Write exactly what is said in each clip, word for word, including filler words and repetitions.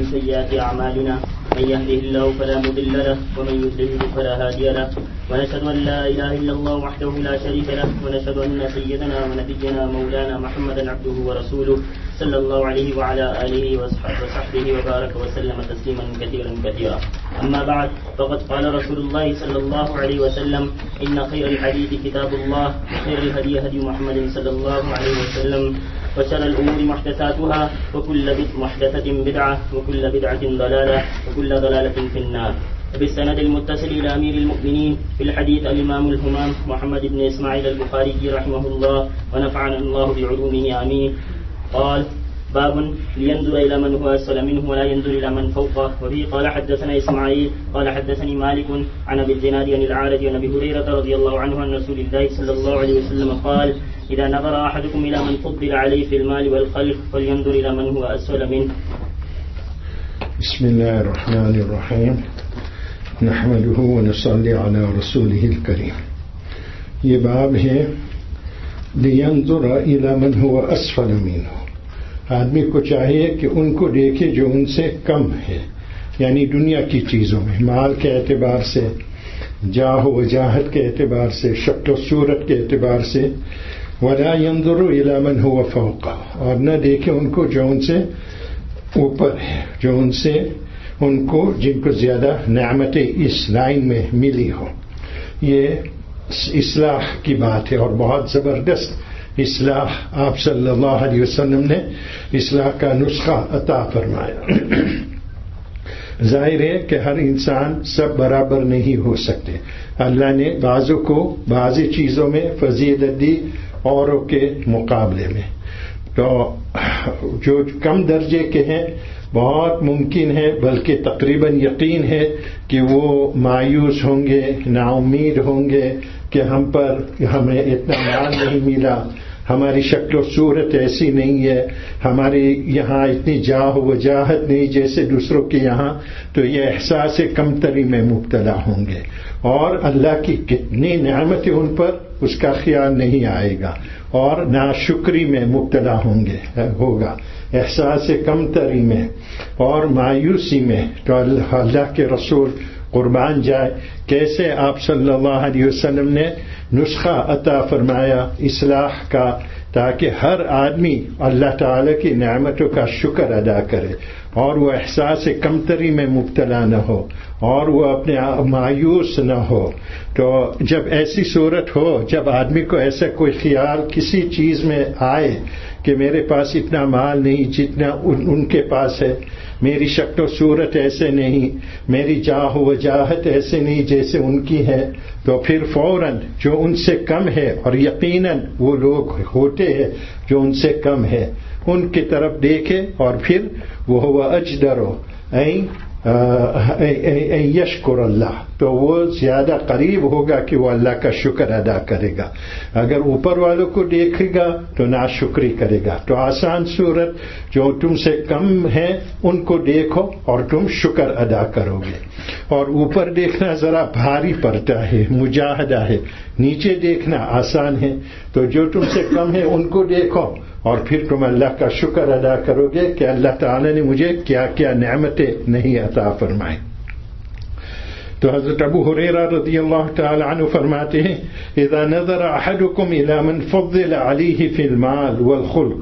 سيئات أعمالنا من يهده الله فلا مضل له ومن يضلل فلا هادي له ونشهد أن لا إله إلا الله وحده لا شريك له ونشهد أن سيدنا ونبينا مولانا محمدا عبده ورسوله صلى الله عليه وعلى آله وصحبه وبارك وسلم تسليما كثيرا كثيرا. أما بعد فقد قال رسول الله صلى الله عليه وسلم إن خير الحديث كتاب الله وخير الهدي هدي محمد صلى الله عليه وسلم وشر الأمور محدثاتها وكل محدثة بدعة وكل بدعة ضلالة وكل ضلالة في النار. بالسند المتصل إلى أمير المؤمنين في الحديث الإمام الهمام محمد بن إسماعيل البخاري رحمه الله ونفعنا الله بعلومه آمين. قال: باب لينظر إلى من هو أسفل منه ولا ينظر إلى من فوقه. وفيه قال حدثنا إسماعيل قال حدثني مالك عن أبي الزناد عن الأعرج عن أبي هريرة رضي الله عنه عن رسول الله صلى الله عليه وسلم قال: إذا نظر أحدكم إلى من فضل عليه في المال والخلق فلينظر إلى من هو أسفل منه. بسم الله الرحمن الرحيم نحمده ونصلي على رسوله الكريم. یہ باب ہے لینظر الی من هو اسفل منه. آدمی کو چاہیے کہ ان کو دیکھے جو ان سے کم ہے، یعنی دنیا کی چیزوں میں، مال کے اعتبار سے، جاہ و وجاہت کے اعتبار سے، شکل و صورت کے اعتبار سے، ولا ينظر الی من هو فوقه، اور نہ دیکھے ان کو جو ان سے اوپر ہے، جو ان سے ان کو جن کو زیادہ نعمتیں اس لائن میں ملی ہو. یہ اصلاح کی بات ہے اور بہت زبردست اصلاح آپ صلی اللہ علیہ وسلم نے اصلاح کا نسخہ عطا فرمایا. ظاہر ہے کہ ہر انسان سب برابر نہیں ہو سکتے. اللہ نے بعضوں کو بعضی چیزوں میں فضیلت دی اوروں کے مقابلے میں. تو جو کم درجے کے ہیں بہت ممکن ہے، بلکہ تقریباً یقین ہے کہ وہ مایوس ہوں گے، نا امید ہوں گے کہ ہم پر ہمیں اتنا مال نہیں ملا، ہماری شکل و صورت ایسی نہیں ہے، ہماری یہاں اتنی جاہ و وجاہت نہیں جیسے دوسروں کے یہاں. تو یہ احساس کمتری میں مبتلا ہوں گے اور اللہ کی کتنی نعمتیں ان پر اس کا خیال نہیں آئے گا اور ناشکری میں مبتلا ہوں گے ہوگا، احساس کمتری میں اور مایوسی میں. تو اللہ کے رسول قربان جائے کیسے آپ صلی اللہ علیہ وسلم نے نسخہ عطا فرمایا اصلاح کا، تاکہ ہر آدمی اللہ تعالی کی نعمتوں کا شکر ادا کرے اور وہ احساس کمتری میں مبتلا نہ ہو اور وہ اپنے مایوس نہ ہو. تو جب ایسی صورت ہو، جب آدمی کو ایسا کوئی خیال کسی چیز میں آئے کہ میرے پاس اتنا مال نہیں جتنا ان, ان کے پاس ہے، میری شکل و صورت ایسے نہیں، میری جاہ و وجاہت ایسے نہیں جیسے ان کی ہے، تو پھر فوراً جو ان سے کم ہے، اور یقیناً وہ لوگ ہوتے ہیں جو ان سے کم ہے، ان کی طرف دیکھے اور پھر وہ ہوا اجدرو این یشکر اللہ، تو وہ زیادہ قریب ہوگا کہ وہ اللہ کا شکر ادا کرے گا. اگر اوپر والوں کو دیکھے گا تو ناشکری کرے گا. تو آسان صورت جو تم سے کم ہے ان کو دیکھو اور تم شکر ادا کرو گے. اور اوپر دیکھنا ذرا بھاری پڑتا ہے، مجاہدہ ہے، نیچے دیکھنا آسان ہے. تو جو تم سے کم ہے ان کو دیکھو اور پھر تم اللہ کا شکر ادا کرو گے کہ اللہ تعالی نے مجھے کیا کیا نعمتیں نہیں عطا فرمائیں. تو حضرت ابو ہریرہ رضی اللہ تعالی عنہ فرماتے ہیں: اذا نظر احدکم الى من فضل علیہ فی المال والخلق،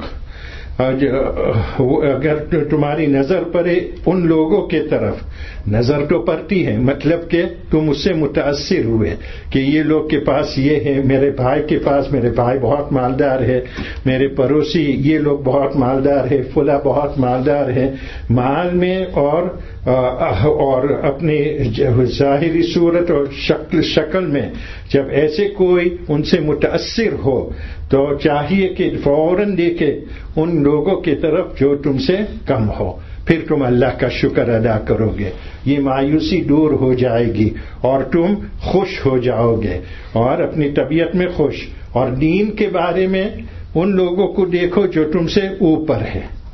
اگر تمہاری نظر پڑے ان لوگوں کے طرف، نظر تو پڑتی ہے مطلب کہ تم اس سے متاثر ہوئے کہ یہ لوگ کے پاس یہ ہے، میرے بھائی کے پاس، میرے بھائی بہت مالدار ہے، میرے پڑوسی یہ لوگ بہت مالدار ہے، فلاں بہت مالدار ہے، مال میں اور اور اپنی ظاہری صورت اور شکل شکل میں جب ایسے کوئی ان سے متاثر ہو تو چاہیے کہ فوراً دیکھے ان لوگوں کی طرف جو تم سے کم ہو، پھر تم اللہ کا شکر ادا کرو گے. یہ مایوسی دور ہو جائے گی اور تم خوش ہو جاؤ گے اور اپنی طبیعت میں خوش. اور دین کے بارے میں ان لوگوں کو دیکھو جو تم سے اوپر ہے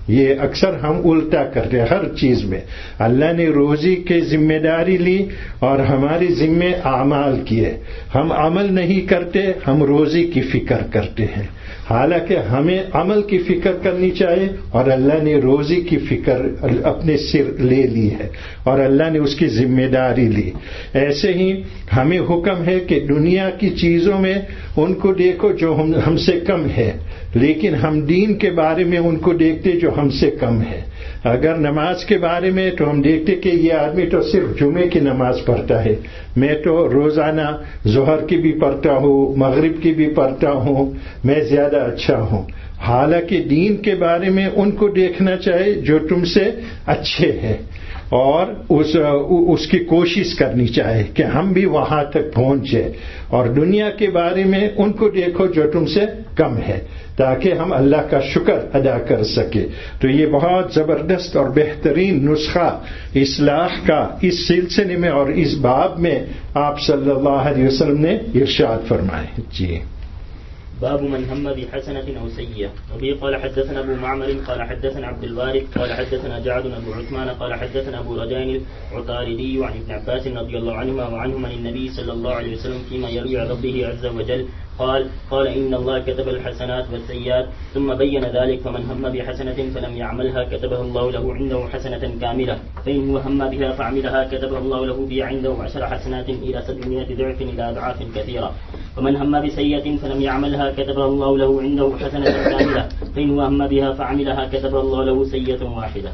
یہ اکثر ہم الٹا کرتے ہیں ہر چیز میں. اللہ نے روزی کی ذمہ داری لی اور ہماری ذمہ اعمال کیے. ہم عمل نہیں کرتے, ہم روزی کی فکر کرتے ہیں, حالانکہ ہمیں عمل کی فکر کرنی چاہیے اور اللہ نے روزی کی فکر اپنے سر لے لی ہے اور اللہ نے اس کی ذمہ داری لی. ایسے ہی ہمیں حکم ہے کہ دنیا کی چیزوں میں ان کو دیکھو جو ہم ہم سے کم ہے, لیکن ہم دین کے بارے میں ان کو دیکھتے جو ہم سے کم ہے. اگر نماز کے بارے میں تو ہم دیکھتے کہ یہ آدمی تو صرف جمعے کی نماز پڑھتا ہے, میں تو روزانہ ظہر کی بھی پڑھتا ہوں, مغرب کی بھی پڑھتا ہوں, میں زیادہ اچھا ہوں. حالانکہ دین کے بارے میں ان کو دیکھنا چاہیے جو تم سے اچھے ہیں اور اس اس کی کوشش کرنی چاہیے کہ ہم بھی وہاں تک پہنچے, اور دنیا کے بارے میں ان کو دیکھو جو تم سے کم ہے تاکہ ہم اللہ کا شکر ادا کر سکے. تو یہ بہت زبردست اور بہترین نسخہ اصلاح کا اس سلسلے میں اور اس باب میں آپ صلی اللہ علیہ وسلم نے ارشاد فرمائے. جی باب من هم بحسنة أو سيئة. وبه قال حدثنا أبو معمر قال حدثنا عبد الوارث قال حدثنا جعد أبو عثمان قال حدثنا أبو رجاء العطاردي عن ابن عباس رضي الله عنهما وعنهم عن النبي صلى الله عليه وسلم فيما يروي عن ربه عز وجل قال قال إن الله كتب الحسنات والسيئات ثم بين ذلك فمن هم بحسنة فلم يعملها كتبها الله له عنده حسنة كاملة فإن هو هم بها فعملها كتبها الله له بها عنده عشر حسنات إلى سبعمائة ضعف إلى أضعاف كثيرة ومن هم بسيئة فلم يعملها كتبها الله له عنده حسنة كاملة فإن هو هم بها فعملها كتبها الله له سيئة واحدة.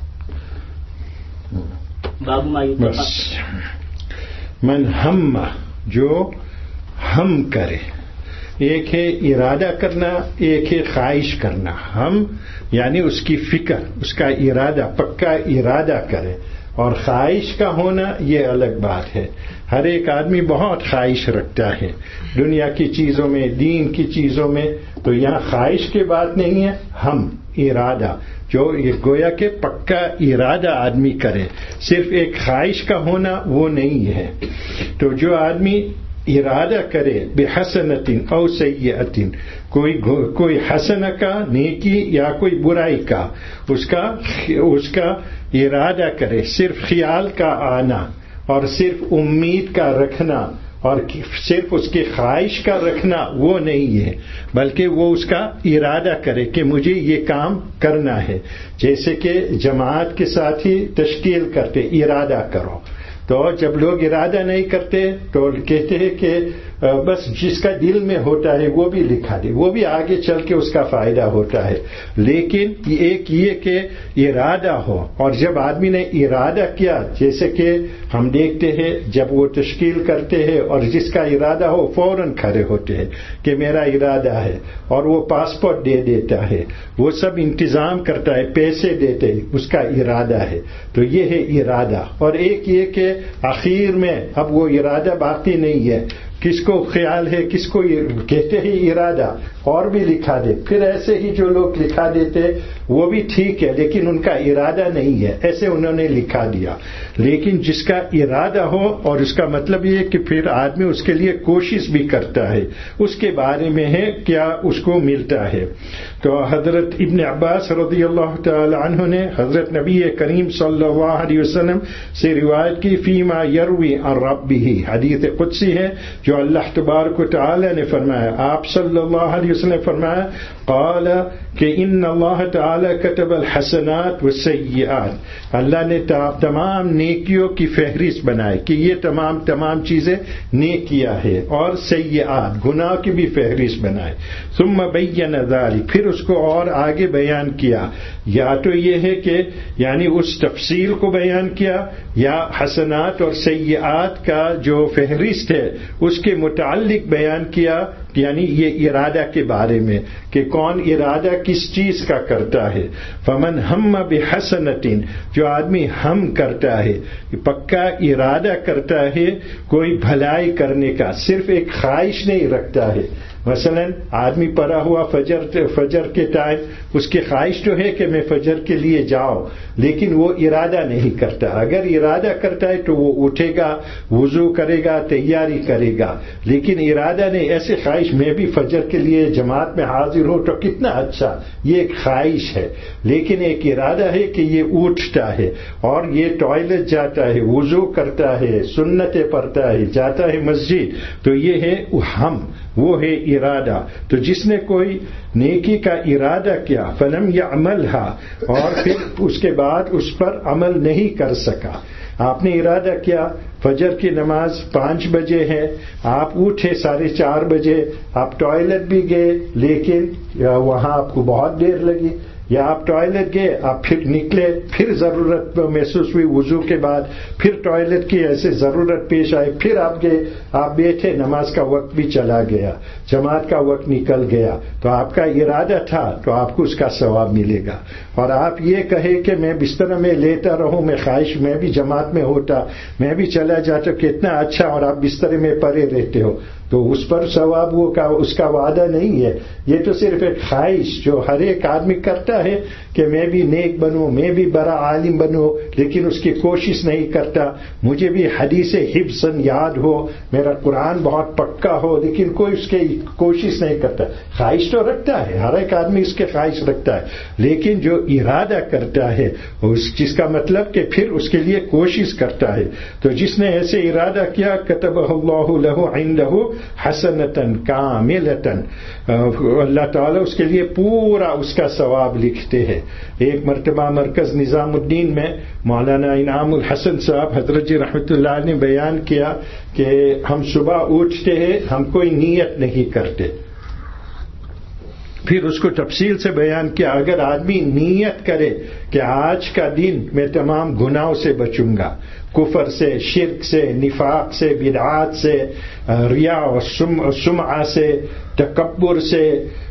باب ما يتقى من هم جو ہم کرے, ایک ہے ارادہ کرنا, ایک ہے خواہش کرنا. ہم یعنی اس کی فکر, اس کا ارادہ, پکا ارادہ کرے, اور خواہش کا ہونا یہ الگ بات ہے. ہر ایک آدمی بہت خواہش رکھتا ہے دنیا کی چیزوں میں, دین کی چیزوں میں, تو یہاں خواہش کی بات نہیں ہے, ہم ارادہ جو یہ گویا کہ پکا ارادہ آدمی کرے, صرف ایک خواہش کا ہونا وہ نہیں ہے. تو جو آدمی ارادہ کرے بحسنتن او سیئتن, کوئی کوئی حسنہ کا, نیکی یا کوئی برائی کا, اس کا اس کا ارادہ کرے, صرف خیال کا آنا اور صرف امید کا رکھنا اور صرف اس کی خواہش کا رکھنا وہ نہیں ہے, بلکہ وہ اس کا ارادہ کرے کہ مجھے یہ کام کرنا ہے. جیسے کہ جماعت کے ساتھی تشکیل کرتے, ارادہ کرو, تو جب لوگ ارادہ نہیں کرتے تو کہتے ہیں کہ بس جس کا دل میں ہوتا ہے وہ بھی لکھا دے, وہ بھی آگے چل کے اس کا فائدہ ہوتا ہے. لیکن ایک یہ کہ ارادہ ہو, اور جب آدمی نے ارادہ کیا, جیسے کہ ہم دیکھتے ہیں جب وہ تشکیل کرتے ہیں اور جس کا ارادہ ہو فوراً کھڑے ہوتے ہیں کہ میرا ارادہ ہے, اور وہ پاسپورٹ دے دیتا ہے, وہ سب انتظام کرتا ہے, پیسے دیتے, اس کا ارادہ ہے. تو یہ ہے ارادہ. اور ایک یہ کہ آخر میں اب وہ ارادہ باقی نہیں ہے, کس کو خیال ہے, کس کو کہتے ہیں ارادہ, اور بھی لکھا دے. پھر ایسے ہی جو لوگ لکھا دیتے وہ بھی ٹھیک ہے, لیکن ان کا ارادہ نہیں ہے, ایسے انہوں نے لکھا دیا. لیکن جس کا ارادہ ہو, اور اس کا مطلب یہ کہ پھر آدمی اس کے لیے کوشش بھی کرتا ہے, اس کے بارے میں ہے کیا اس کو ملتا ہے. تو حضرت ابن عباس رضی اللہ تعالی عنہ نے حضرت نبی کریم صلی اللہ علیہ وسلم سے روایت کی, فیما یروی عن ربہ, حدیث قدسی ہے جو اللہ تبارک و تعالی نے فرمایا. آپ صلی اللہ علیہ وسلم نے فرمایا, قال کہ ان اللہ تعالی کتب الحسنات والسیئات, اللہ نے تمام نیکیوں کی فہرست بنائی کہ یہ تمام تمام چیزیں نیکیاں ہیں, اور سیئات گناہ کی بھی فہرست بنائی. ثم بین ذلک, پھر اس کو اور آگے بیان کیا. یا تو یہ ہے کہ یعنی اس تفصیل کو بیان کیا, یا حسنات اور سیئات کا جو فہرست ہے اس کے متعلق بیان کیا, یعنی یہ ارادہ کے بارے میں کہ کون ارادہ کس چیز کا کرتا ہے. فمن ہم بحسنتن, جو آدمی ہم کرتا ہے, پکا ارادہ کرتا ہے کوئی بھلائی کرنے کا, صرف ایک خواہش نہیں رکھتا ہے, مثلا آدمی پڑا ہوا فجر فجر کے ٹائم اس کی خواہش تو ہے کہ میں فجر کے لیے جاؤں، لیکن وہ ارادہ نہیں کرتا. اگر ارادہ کرتا ہے تو وہ اٹھے گا، وضو کرے گا، تیاری کرے گا، لیکن ارادہ نہیں. ایسے خواہش میں بھی فجر کے لیے جماعت میں حاضر ہوں تو کتنا اچھا، یہ ایک خواہش ہے. لیکن ایک ارادہ ہے کہ یہ اٹھتا ہے اور یہ ٹوائلٹ جاتا ہے، وضو کرتا ہے، سنتیں پڑھتا ہے، جاتا ہے مسجد، تو یہ ہے ہم، وہ ہے ارادہ. تو جس نے کوئی نیکی کا ارادہ کیا فلم یعملها، اور پھر اس کے بعد اس پر عمل نہیں کر سکا. آپ نے ارادہ کیا فجر کی نماز پانچ بجے ہے، آپ اٹھے ساڑھے چار بجے، آپ ٹوائلٹ بھی گئے لیکن وہاں آپ کو بہت دیر لگی، یا آپ ٹوائلٹ گئے، آپ پھر نکلے، پھر ضرورت محسوس ہوئی وضو کے بعد، پھر ٹوائلٹ کی ایسے ضرورت پیش آئی، پھر آپ گئے، آپ بیٹھے، نماز کا وقت بھی چلا گیا، جماعت کا وقت نکل گیا. تو آپ کا ارادہ تھا تو آپ کو اس کا ثواب ملے گا. اور آپ یہ کہے کہ میں بستر میں لیتا رہوں، میں خواہش میں بھی جماعت میں ہوتا، میں بھی چلا جاتا، کتنا اچھا، اور آپ بستر میں پڑے رہتے ہو، تو اس پر ثواب وہ کا اس کا وعدہ نہیں ہے. یہ تو صرف ایک خواہش جو ہر ایک آدمی کرتا ہے کہ میں بھی نیک بنوں، میں بھی بڑا عالم بنوں، لیکن اس کی کوشش نہیں کرتا. مجھے بھی حدیث حفظ یاد ہو، میرا قرآن بہت پکا ہو، لیکن کوئی اس کی کوشش نہیں کرتا. خواہش تو رکھتا ہے، ہر ایک آدمی اس کے خواہش رکھتا ہے، لیکن جو ارادہ کرتا ہے اس جس کا مطلب کہ پھر اس کے لیے کوشش کرتا ہے. تو جس نے ایسے ارادہ کیا کتبہ اللہ لہ عندہ حسنۃ کاملۃ، اللہ تعالیٰ اس کے لیے پورا اس کا ثواب لکھتے ہیں. ایک مرتبہ مرکز نظام الدین میں مولانا انعام الحسن صاحب حضرت جی رحمۃ اللہ نے بیان کیا کہ ہم صبح اٹھتے ہیں، ہم کوئی نیت نہیں کرتے. پھر اس کو تفصیل سے بیان کیا، اگر آدمی نیت کرے کہ آج کا دن میں تمام گناہوں سے بچوں گا، کفر سے، شرک سے، نفاق سے، بدعات سے، ریا و سمعہ سے، تکبر سے،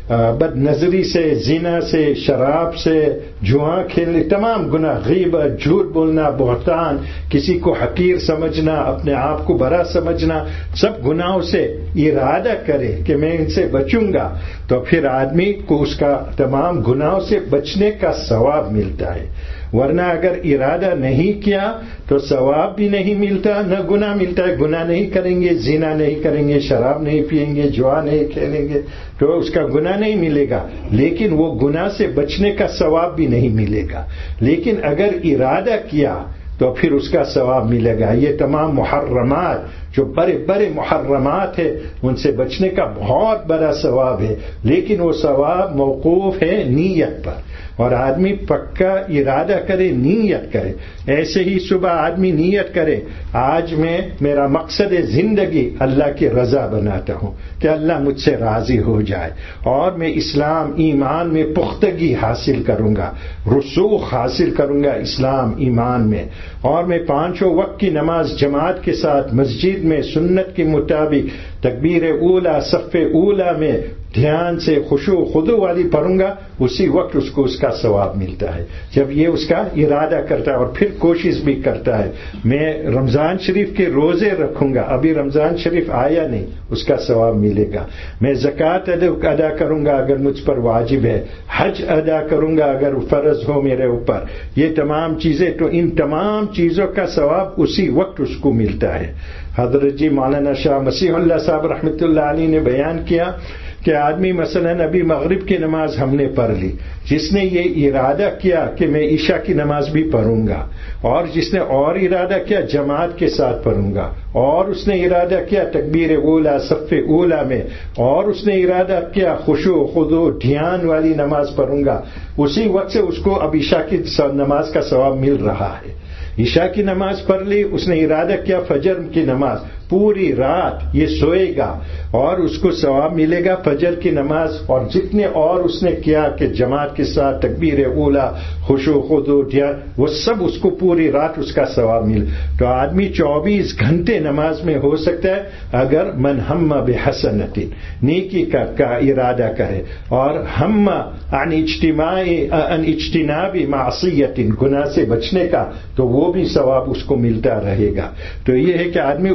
بد نظری سے، زنا سے، شراب سے، جوا کھیلنے، تمام گناہ، غیبت، جھوٹ بولنا، بہتان، کسی کو حقیر سمجھنا، اپنے آپ کو بڑا سمجھنا، سب گناہوں سے ارادہ کرے کہ میں ان سے بچوں گا، تو پھر آدمی کو اس کا تمام گناہوں سے بچنے کا ثواب ملتا ہے. ورنہ اگر ارادہ نہیں کیا تو ثواب بھی نہیں ملتا، نہ گناہ ملتا ہے. گناہ نہیں کریں گے، زنا نہیں کریں گے، شراب نہیں پئیں گے، جوا نہیں کھیلیں گے تو اس کا گناہ نہیں ملے گا، لیکن وہ گناہ سے بچنے کا ثواب بھی نہیں ملے گا. لیکن اگر ارادہ کیا تو پھر اس کا ثواب ملے گا. یہ تمام محرمات جو بڑے بڑے محرمات ہیں ان سے بچنے کا بہت بڑا ثواب ہے، لیکن وہ ثواب موقوف ہے نیت پر، اور آدمی پکا ارادہ کرے، نیت کرے. ایسے ہی صبح آدمی نیت کرے آج میں میرا مقصد زندگی اللہ کی رضا بناتا ہوں کہ اللہ مجھ سے راضی ہو جائے، اور میں اسلام ایمان میں پختگی حاصل کروں گا، رسوخ حاصل کروں گا اسلام ایمان میں، اور میں پانچوں وقت کی نماز جماعت کے ساتھ مسجد میں سنت کے مطابق تکبیر اولا صف اولا میں دھیان سے خشوع خضوع والی پڑھوں گا. اسی وقت اس کو اس کا ثواب ملتا ہے جب یہ اس کا ارادہ کرتا ہے اور پھر کوشش بھی کرتا ہے. میں رمضان شریف کے روزے رکھوں گا، ابھی رمضان شریف آیا نہیں، اس کا ثواب ملے گا. میں زکوٰۃ ادا کروں گا اگر مجھ پر واجب ہے، حج ادا کروں گا اگر فرض ہو میرے اوپر. یہ تمام چیزیں، تو ان تمام چیزوں کا ثواب اسی وقت اس کو ملتا ہے. حضرت جی مولانا شاہ مسیح اللہ صاحب رحمۃ اللہ علیہ نے بیان کیا کہ آدمی مثلا ابھی مغرب کی نماز ہم نے پڑھ لی، جس نے یہ ارادہ کیا کہ میں عشاء کی نماز بھی پڑھوں گا، اور جس نے اور ارادہ کیا جماعت کے ساتھ پڑھوں گا، اور اس نے ارادہ کیا تکبیر اولا صف اولا میں، اور اس نے ارادہ کیا خشوع خضوع دھیان والی نماز پڑھوں گا، اسی وقت سے اس کو اب عشاء کی نماز کا ثواب مل رہا ہے. عشاء کی نماز پڑھ لی، اس نے ارادہ کیا فجر کی نماز، پوری رات یہ سوئے گا اور اس کو ثواب ملے گا فجر کی نماز. اور جتنے اور اس نے کیا کہ جماعت کے ساتھ تکبیر اولا خشوع خضوع دھیان، وہ سب اس کو پوری رات اس کا ثواب ملے. تو آدمی چوبیس گھنٹے نماز میں ہو سکتا ہے اگر من ہم بحسنۃ، نیکی کا, کا ارادہ کرے، اور ہم عن اجتماع عن اجتناب معصیت، گناہ سے بچنے کا، تو وہ بھی ثواب اس کو ملتا رہے گا. تو یہ ہے کہ آدمی اس کا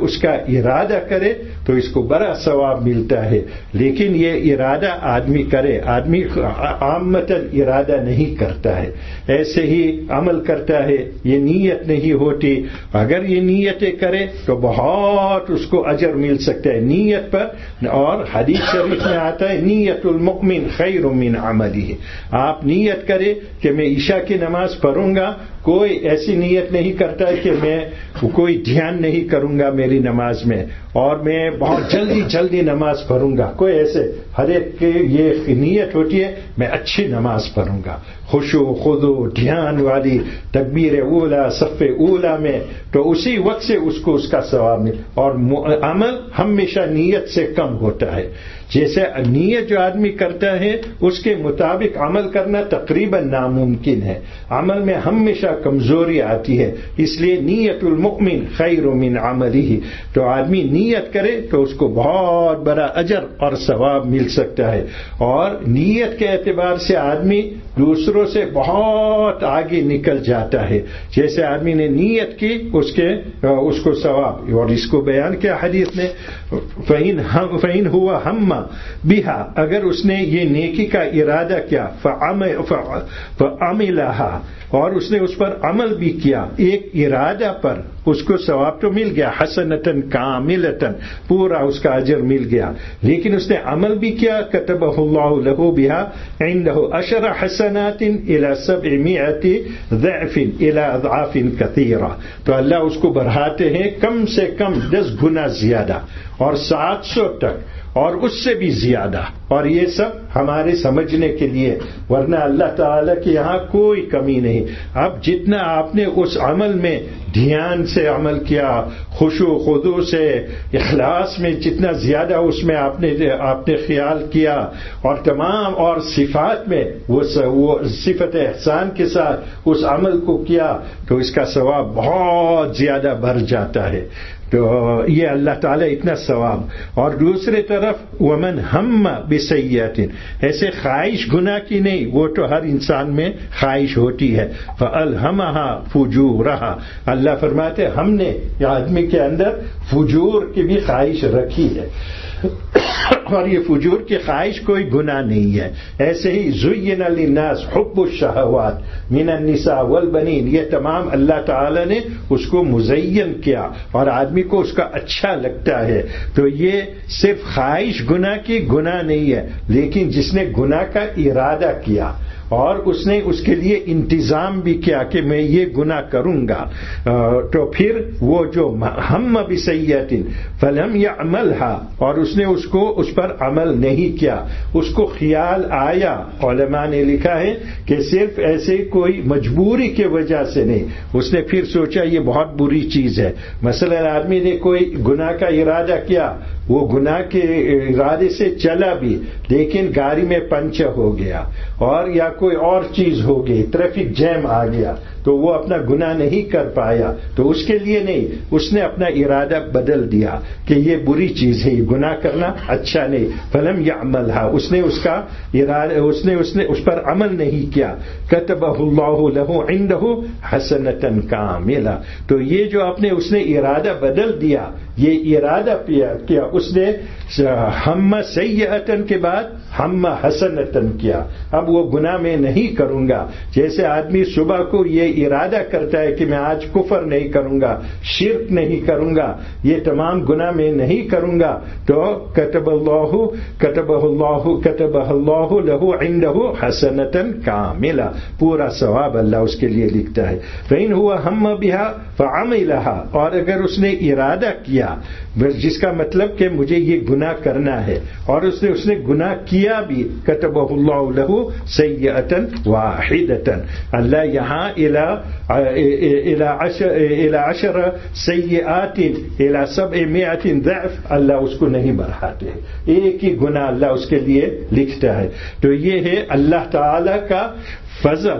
ارادہ کرے تو اس کو بڑا ثواب ملتا ہے، لیکن یہ ارادہ آدمی کرے، آدمی عامتاً ارادہ نہیں کرتا ہے، ایسے ہی عمل کرتا ہے، یہ نیت نہیں ہوتی. اگر یہ نیتیں کرے تو بہت اس کو اجر مل سکتا ہے نیت پر. اور حدیث شریف میں آتا ہے نیت المؤمن خیر من عملہ. آپ نیت کرے کہ میں عشاء کی نماز پڑھوں گا، کوئی ایسی نیت نہیں کرتا ہے کہ میں کوئی دھیان نہیں کروں گا میری نماز میں اور میں بہت جلدی جلدی نماز پڑھوں گا. کوئی ایسے ہر ایک کی یہ نیت ہوتی ہے میں اچھی نماز پڑھوں گا، خشوع خضوع دھیان والی تکبیر اولا صف اولا میں، تو اسی وقت سے اس کو اس کا ثواب مل. اور عمل ہمیشہ نیت سے کم ہوتا ہے. جیسے نیت جو آدمی کرتا ہے اس کے مطابق عمل کرنا تقریباً ناممکن ہے، عمل میں ہمیشہ کمزوری آتی ہے. اس لیے نیت المؤمن خیر من عملہ، تو آدمی نیت کرے تو اس کو بہت بڑا اجر اور ثواب مل سکتا ہے. اور نیت کے اعتبار سے آدمی دوسروں سے بہت آگے نکل جاتا ہے. جیسے آدمی نے نیت کی اس کے اس کو ثواب. اور اس کو بیان کیا حدیث نے، فَإِنْ فَإِنْ هُوَ ہم بِهَا، اگر اس نے یہ نیکی کا ارادہ کیا، فَعَمِلَهَا، اور اس نے اس پر عمل بھی کیا، ایک ارادہ پر اس کو ثواب تو مل گیا، حسنتاً کاملتاً، پورا اس کا اجر مل گیا. لیکن اس نے عمل بھی کیا، كتبه الله له بها عنده عشر حسنات الى سبعمائة ضعف الى اضعاف كثيرة، تو اللہ اس کو بڑھاتے ہیں کم سے کم دس گنا زیادہ اور سات سو تک اور اس سے بھی زیادہ. اور یہ سب ہمارے سمجھنے کے لیے، ورنہ اللہ تعالیٰ کے یہاں کوئی کمی نہیں. اب جتنا آپ نے اس عمل میں دھیان سے عمل کیا، خشوع خضوع سے، اخلاص میں جتنا زیادہ اس میں آپ نے آپ نے خیال کیا، اور تمام اور صفات میں وہ صفت احسان کے ساتھ اس عمل کو کیا، تو اس کا ثواب بہت زیادہ بڑھ جاتا ہے. تو یہ اللہ تعالیٰ اتنا ثواب. اور دوسرے طرف ومن ہم بسیئۃ، ایسے خواہش گناہ کی نہیں، وہ تو ہر انسان میں خواہش ہوتی ہے، فألہمہا فجورہا، اللہ فرماتے ہم نے آدمی کے اندر فجور کی بھی خواہش رکھی ہے. اور یہ فجور کی خواہش کوئی گناہ نہیں ہے. ایسے ہی زین للناس حب الشہوات من النساء والبنین، یہ تمام اللہ تعالی نے اس کو مزین کیا اور آدمی کو اس کا اچھا لگتا ہے. تو یہ صرف خواہش گناہ کی گناہ نہیں ہے، لیکن جس نے گناہ کا ارادہ کیا اور اس نے اس کے لیے انتظام بھی کیا کہ میں یہ گناہ کروں گا، تو پھر وہ جو ہم بسیئۃ فلم یعملھا، اور اس نے اس کو اس پر عمل نہیں کیا، اس کو خیال آیا. علماء نے لکھا ہے کہ صرف ایسے کوئی مجبوری کی وجہ سے نہیں، اس نے پھر سوچا یہ بہت بری چیز ہے. مثلا آدمی نے کوئی گناہ کا ارادہ کیا، وہ گناہ کے ارادے سے چلا بھی، لیکن گاڑی میں پنچر ہو گیا اور یا کوئی اور چیز ہو گئی، ٹریفک جیم آ گیا، تو وہ اپنا گناہ نہیں کر پایا، تو اس کے لیے نہیں، اس نے اپنا ارادہ بدل دیا کہ یہ بری چیز ہے، یہ گناہ کرنا اچھا نہیں. فلم یعملھا، اس نے اس کا ارادہ اس نے اس نے اس پر عمل نہیں کیا. کتبہ اللہ لہ عنہ حسنۃ کاملہ، تو یہ جو آپ نے اس نے ارادہ بدل دیا، یہ ارادہ کیا اس نے ہم سیئۃ کے بعد ہم حسنۃ کیا. اب وہ گناہ میں نہیں کروں گا. جیسے آدمی صبح کو یہ ارادہ کرتا ہے کہ میں آج کفر نہیں کروں گا، شرک نہیں کروں گا، یہ تمام گناہ میں نہیں کروں گا، تو کتب اللہ کتبہ اللہ کتبہ اللہ لہ عنہ حسنۃ کاملہ، پورا ثواب اللہ اس کے لیے لکھتا ہے. فإن هو ہم بها فعملها، اور اگر اس نے ارادہ کیا، جس کا مطلب کہ مجھے یہ گناہ کرنا ہے، اور اس نے اس نے گناہ کیا بھی، کتبہ اللہ لہ سیئۃ واحدۃ، اللہ یہاں الى عشر سیئات الى سبعمائة ضعف، اللہ اس کو نہیں بڑھاتے ہیں، ایک ہی گناہ اللہ اس کے لیے لکھتا ہے. تو یہ ہے اللہ تعالی کا فضل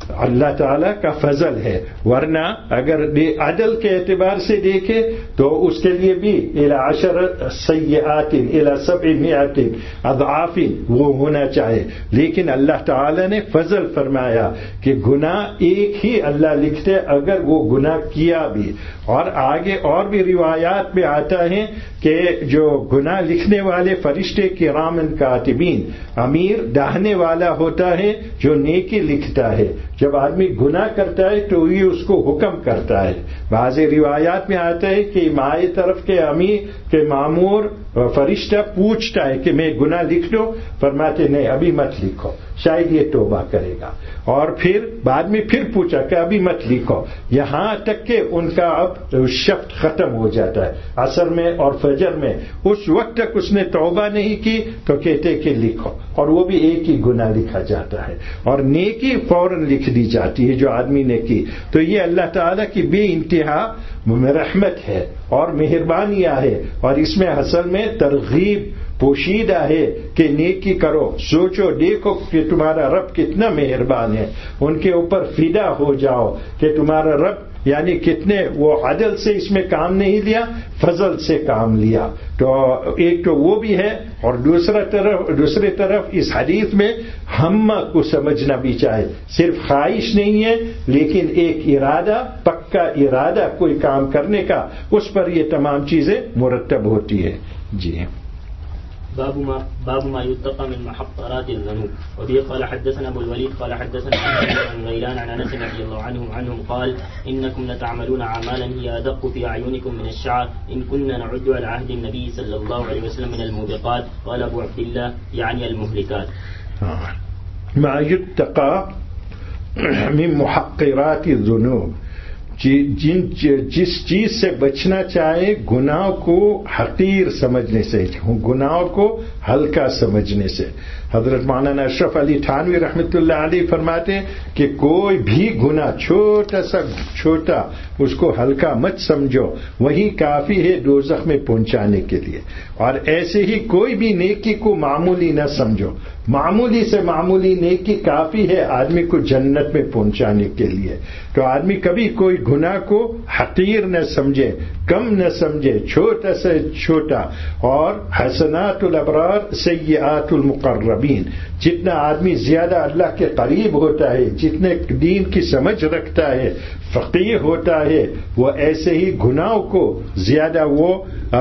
اللہ تعالیٰ کا فضل ہے. ورنہ اگر عدل کے اعتبار سے دیکھے تو اس کے لیے بھی الی عشر سیئات الی سبع مئات اضعاف وہ ہونا چاہے. لیکن اللہ تعالیٰ نے فضل فرمایا کہ گناہ ایک ہی اللہ لکھتے اگر وہ گناہ کیا بھی. اور آگے اور بھی روایات میں آتا ہے کہ جو گناہ لکھنے والے فرشتے کرام کاتبین، امیر داہنے والا ہوتا ہے جو نیکی لکھتا ہے. جب آدمی گناہ کرتا ہے تو یہ اس کو حکم کرتا ہے. بعض روایات میں آتا ہے کہ مائیں طرف کے امیر کے مامور فرشتہ پوچھتا ہے کہ میں گناہ لکھ دوں، فرماتے نہیں ابھی مت لکھو، شاید یہ توبہ کرے گا. اور پھر بعد میں پھر پوچھا کہ ابھی مت لکھو، یہاں تک کہ ان کا اب شفٹ ختم ہو جاتا ہے عصر میں اور فجر میں. اس وقت تک اس نے توبہ نہیں کی تو کہتے کہ لکھو، اور وہ بھی ایک ہی گناہ لکھا جاتا ہے اور نیکی فوراً لکھ دی جاتی ہے جو آدمی نے کی. تو یہ اللہ تعالیٰ کی بے انتہا رحمت ہے اور مہربانیاں ہے. اور اس میں اصل میں ترغیب پوشیدہ ہے کہ نیکی کرو، سوچو دیکھو کہ تمہارا رب کتنا مہربان ہے، ان کے اوپر فدا ہو جاؤ کہ تمہارا رب یعنی کتنے وہ عدل سے اس میں کام نہیں لیا، فضل سے کام لیا. تو ایک تو وہ بھی ہے، اور دوسرا طرف دوسری طرف اس حدیث میں ہم کو سمجھنا بھی چاہے. صرف خواہش نہیں ہے لیکن ایک ارادہ، پکا ارادہ کوئی کام کرنے کا، اس پر یہ تمام چیزیں مرتب ہوتی ہے. جی باب ما باب ما يتقى من محقرات الذنوب. وبه قال حدثنا ابو الوليد قال حدثنا عن غيلان عن انس رضي الله عنه عنهم قال انكم لتعملون اعمالا هي ادق في اعينكم من الشعر ان كنا نعد على عهد النبي صلى الله عليه وسلم من الموبقات. قال ابو عبد الله يعني المهلكات. ما يتقى من محقرات الذنوب، جن جس چیز سے بچنا چاہے گناہ کو حقیر سمجھنے سے، گناہ کو ہلکا سمجھنے سے. حضرت مولانا اشرف علی تھانوی رحمۃ اللہ علیہ فرماتے ہیں کہ کوئی بھی گناہ چھوٹا سا چھوٹا اس کو ہلکا مت سمجھو، وہی کافی ہے دوزخ میں پہنچانے کے لیے. اور ایسے ہی کوئی بھی نیکی کو معمولی نہ سمجھو، معمولی سے معمولی نیکی کافی ہے آدمی کو جنت میں پہنچانے کے لیے. تو آدمی کبھی کوئی گناہ کو حقیر نہ سمجھے، کم نہ سمجھے، چھوٹا سے چھوٹا. اور حسنات الابرار سیئات المقربین، جتنا آدمی زیادہ اللہ کے قریب ہوتا ہے، جتنے دین کی سمجھ رکھتا ہے، فقیہ ہوتا ہے، وہ ایسے ہی گناہوں کو زیادہ وہ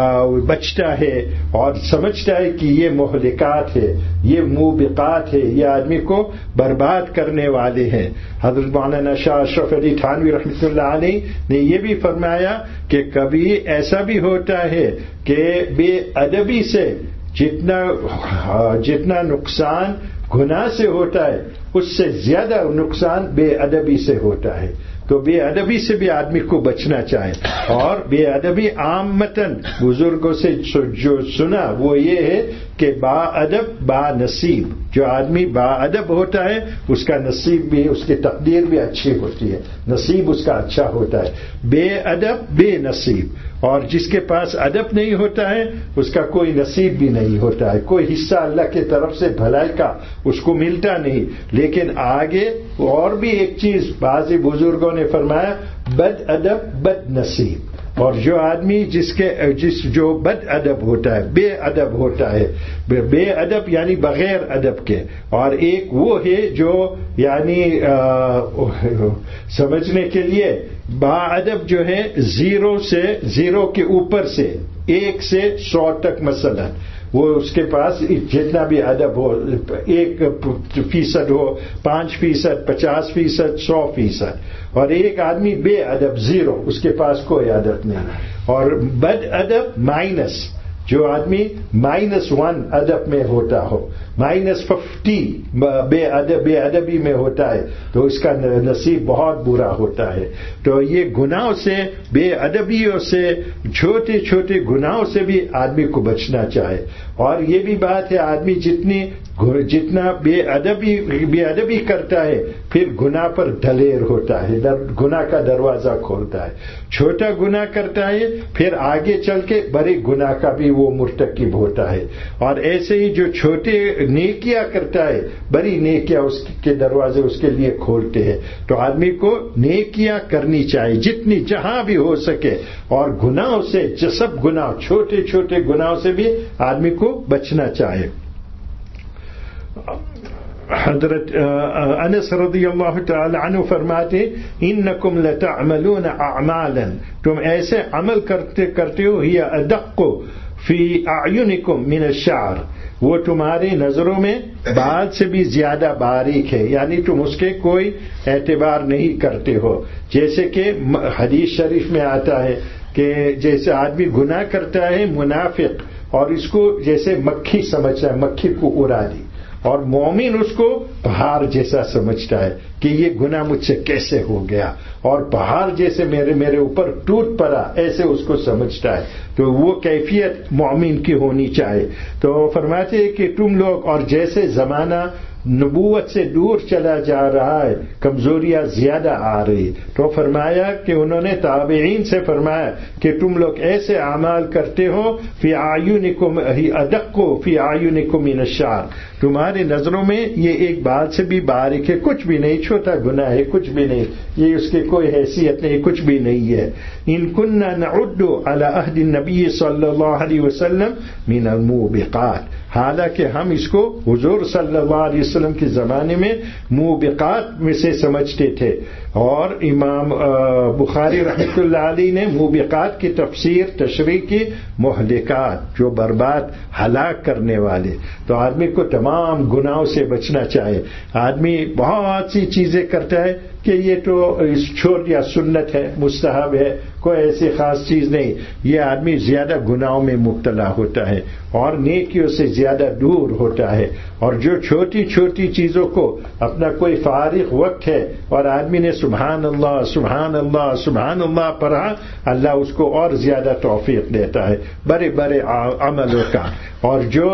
بچتا ہے اور سمجھتا ہے کہ یہ مہلکات ہے، یہ موبقات ہے، یہ آدمی کو برباد کرنے والے ہیں. حضرت مولانا شاہ اشرف علی تھانوی رحمۃ اللہ علیہ نے یہ بھی فرمایا کہ کبھی ایسا بھی ہوتا ہے کہ بے ادبی سے جتنا جتنا نقصان گناہ سے ہوتا ہے اس سے زیادہ نقصان بے ادبی سے ہوتا ہے. تو بے ادبی سے بھی آدمی کو بچنا چاہے. اور بے ادبی عامتاً بزرگوں سے جو سنا وہ یہ ہے کہ با ادب با نصیب، جو آدمی با ادب ہوتا ہے اس کا نصیب بھی، اس کی تقدیر بھی اچھی ہوتی ہے، نصیب اس کا اچھا ہوتا ہے. بے ادب بے نصیب، اور جس کے پاس ادب نہیں ہوتا ہے اس کا کوئی نصیب بھی نہیں ہوتا ہے، کوئی حصہ اللہ کی طرف سے بھلائی کا اس کو ملتا نہیں. لیکن آگے اور بھی ایک چیز بعض بزرگوں نے فرمایا، بد ادب بد نصیب. اور جو آدمی جس کے جس جو بد ادب ہوتا ہے، بے ادب ہوتا ہے، بے ادب یعنی بغیر ادب کے، اور ایک وہ ہے جو یعنی سمجھنے کے لیے با ادب جو ہے زیرو سے زیرو کے اوپر سے ایک سے سو تک مثلا وہ اس کے پاس جتنا بھی ادب ہو، ایک فیصد ہو، پانچ فیصد، پچاس فیصد، سو فیصد. اور ایک آدمی بے ادب زیرو، اس کے پاس کوئی ادب نہیں. اور بد ادب مائنس، جو آدمی مائنس ون ادب میں ہوتا ہو، مائنس ففٹی بے ادب بے ادبی میں ہوتا ہے تو اس کا نصیب بہت برا ہوتا ہے. تو یہ گناہوں سے، بے ادبیوں سے، چھوٹے چھوٹے گناہوں سے بھی آدمی کو بچنا چاہے. اور یہ بھی بات ہے آدمی جتنی جتنا بے ادبی بے ادبی کرتا ہے پھر گناہ پر دلیر ہوتا ہے, گناہ کا دروازہ کھولتا ہے. چھوٹا گناہ کرتا ہے پھر آگے چل کے بڑے گناہ کا بھی وہ مرتکب ہوتا ہے. اور ایسے ہی جو چھوٹے نیکیاں کرتا ہے بڑی نیکیاں اس کے دروازے اس کے لیے کھولتے ہیں. تو آدمی کو نیکیاں کرنی چاہیے جتنی جہاں بھی ہو سکے, اور گناہوں سے سب گناہ چھوٹے چھوٹے گناہوں سے بھی آدمی کو بچنا چاہیے. حضرت انس رضی اللہ تعالی عنہ فرماتے انکم لتعملون اعمالا, تم ایسے عمل کرتے کرتے ہو ہی ادق فی اعینکم من الشعر, وہ تمہاری نظروں میں بال سے بھی زیادہ باریک ہے, یعنی تم اس کے کوئی اعتبار نہیں کرتے ہو. جیسے کہ حدیث شریف میں آتا ہے کہ جیسے آدمی گناہ کرتا ہے منافق, اور اس کو جیسے مکھی سمجھتا ہے, مکھی کو اڑا دی, اور مومن اس کو پہاڑ جیسا سمجھتا ہے کہ یہ گناہ مجھ سے کیسے ہو گیا, اور پہاڑ جیسے میرے میرے اوپر ٹوٹ پڑا ایسے اس کو سمجھتا ہے. تو وہ کیفیت مومن کی ہونی چاہیے. تو فرماتے ہیں کہ تم لوگ, اور جیسے زمانہ نبوت سے دور چلا جا رہا ہے کمزوریاں زیادہ آ رہی, تو فرمایا کہ انہوں نے تابعین سے فرمایا کہ تم لوگ ایسے اعمال کرتے ہو فی اعینکم ادق فی اعینکم من الشعر, تمہاری نظروں میں یہ ایک بال سے بھی باریک ہے, کچھ بھی نہیں, چھوٹا گناہ ہے, کچھ بھی نہیں, یہ اس کی کوئی حیثیت نہیں, کچھ بھی نہیں ہے. ان کننا نعد علی عہد النبی صلی اللہ علیہ وسلم من الموبقات, حالانکہ ہم اس کو حضور صلی اللہ علیہ وسلم کے زمانے میں موبقات میں سے سمجھتے تھے. اور امام بخاری رحمۃ اللہ علیہ نے موبقات کی تفسیر تشریح کی مہلکات, جو برباد ہلاک کرنے والے. تو آدمی کو تمام گناہوں سے بچنا چاہیے. آدمی بہت سی چیزیں کرتا ہے کہ یہ تو چھوڑ دیا, سنت ہے, مستحب ہے, کوئی ایسی خاص چیز نہیں. یہ آدمی زیادہ گناہوں میں مبتلا ہوتا ہے اور نیکیوں سے زیادہ دور ہوتا ہے. اور جو چھوٹی چھوٹی چیزوں کو اپنا کوئی فارغ وقت ہے اور آدمی نے سبحان اللہ سبحان اللہ سبحان اللہ پڑھا, اللہ اس کو اور زیادہ توفیق دیتا ہے بڑے بڑے عملوں کا. اور جو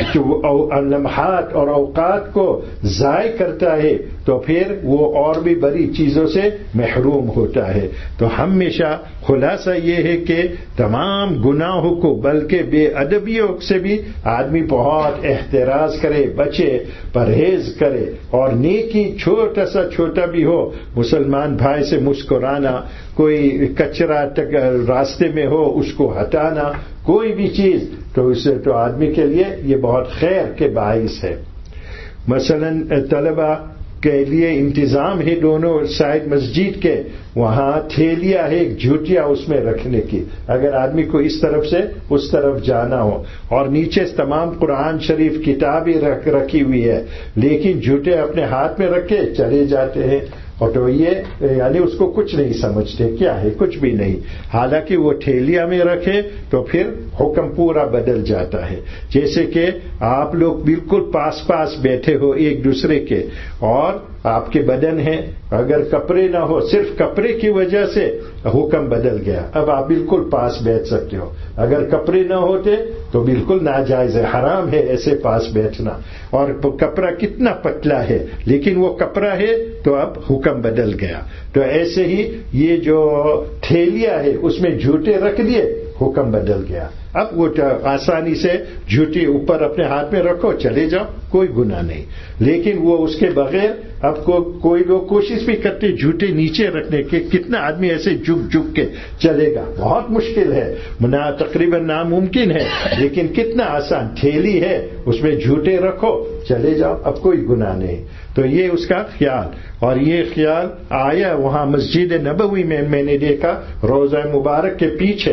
ان لمحات اور اوقات کو ضائع کرتا ہے تو پھر وہ اور بھی بڑی چیزوں سے محروم ہوتا ہے. تو ہمیشہ خلاصہ یہ ہے کہ تمام گناہوں کو بلکہ بے ادبیوں سے بھی آدمی بہت احتراز کرے, بچے, پرہیز کرے. اور نیکی چھوٹا سا چھوٹا بھی ہو, مسلمان بھائی سے مسکرانا, کوئی کچرا راستے میں ہو اس کو ہٹانا, کوئی بھی چیز, تو اسے تو آدمی کے لیے یہ بہت خیر کے باعث ہے. مثلا طلبہ کے لیے انتظام ہے دونوں سائڈ مسجد کے, وہاں تھیلیاں ہے ایک جھوٹیا اس میں رکھنے کی, اگر آدمی کو اس طرف سے اس طرف جانا ہو, اور نیچے تمام قرآن شریف کتابیں رکھ رکھی ہوئی ہے, لیکن جھوٹے اپنے ہاتھ میں رکھے چلے جاتے ہیں. اور تو یہ یعنی اس کو کچھ نہیں سمجھتے, کیا ہے, کچھ بھی نہیں. حالانکہ وہ ٹھیلیا میں رکھے تو پھر حکم پورا بدل جاتا ہے. جیسے کہ آپ لوگ بالکل پاس پاس بیٹھے ہو ایک دوسرے کے, اور آپ کے بدن ہیں, اگر کپڑے نہ ہو, صرف کپڑے کی وجہ سے حکم بدل گیا, اب آپ بالکل پاس بیٹھ سکتے ہو. اگر کپڑے نہ ہوتے تو بالکل ناجائز ہے, حرام ہے ایسے پاس بیٹھنا. اور کپڑا کتنا پتلا ہے, لیکن وہ کپڑا ہے تو اب حکم بدل گیا. تو ایسے ہی یہ جو تھیلیاں ہے اس میں جھوٹے رکھ دیے, حکم بدل گیا. اب وہ آسانی سے جھوٹی اوپر اپنے ہاتھ میں رکھو, چلے جاؤ, کوئی گناہ نہیں. لیکن وہ اس کے بغیر اب کو کوئی لوگ کوشش بھی کرتے جھوٹے نیچے رکھنے کے, کتنا آدمی ایسے جھک جھک کے چلے گا, بہت مشکل ہے, تقریباً ناممکن ہے, لیکن کتنا آسان, تھیلی ہے اس میں جھوٹے رکھو, چلے جاؤ, اب کوئی گناہ نہیں. تو یہ اس کا خیال. اور یہ خیال آیا وہاں مسجد نبوی میں, میں نے دیکھا روضہ مبارک کے پیچھے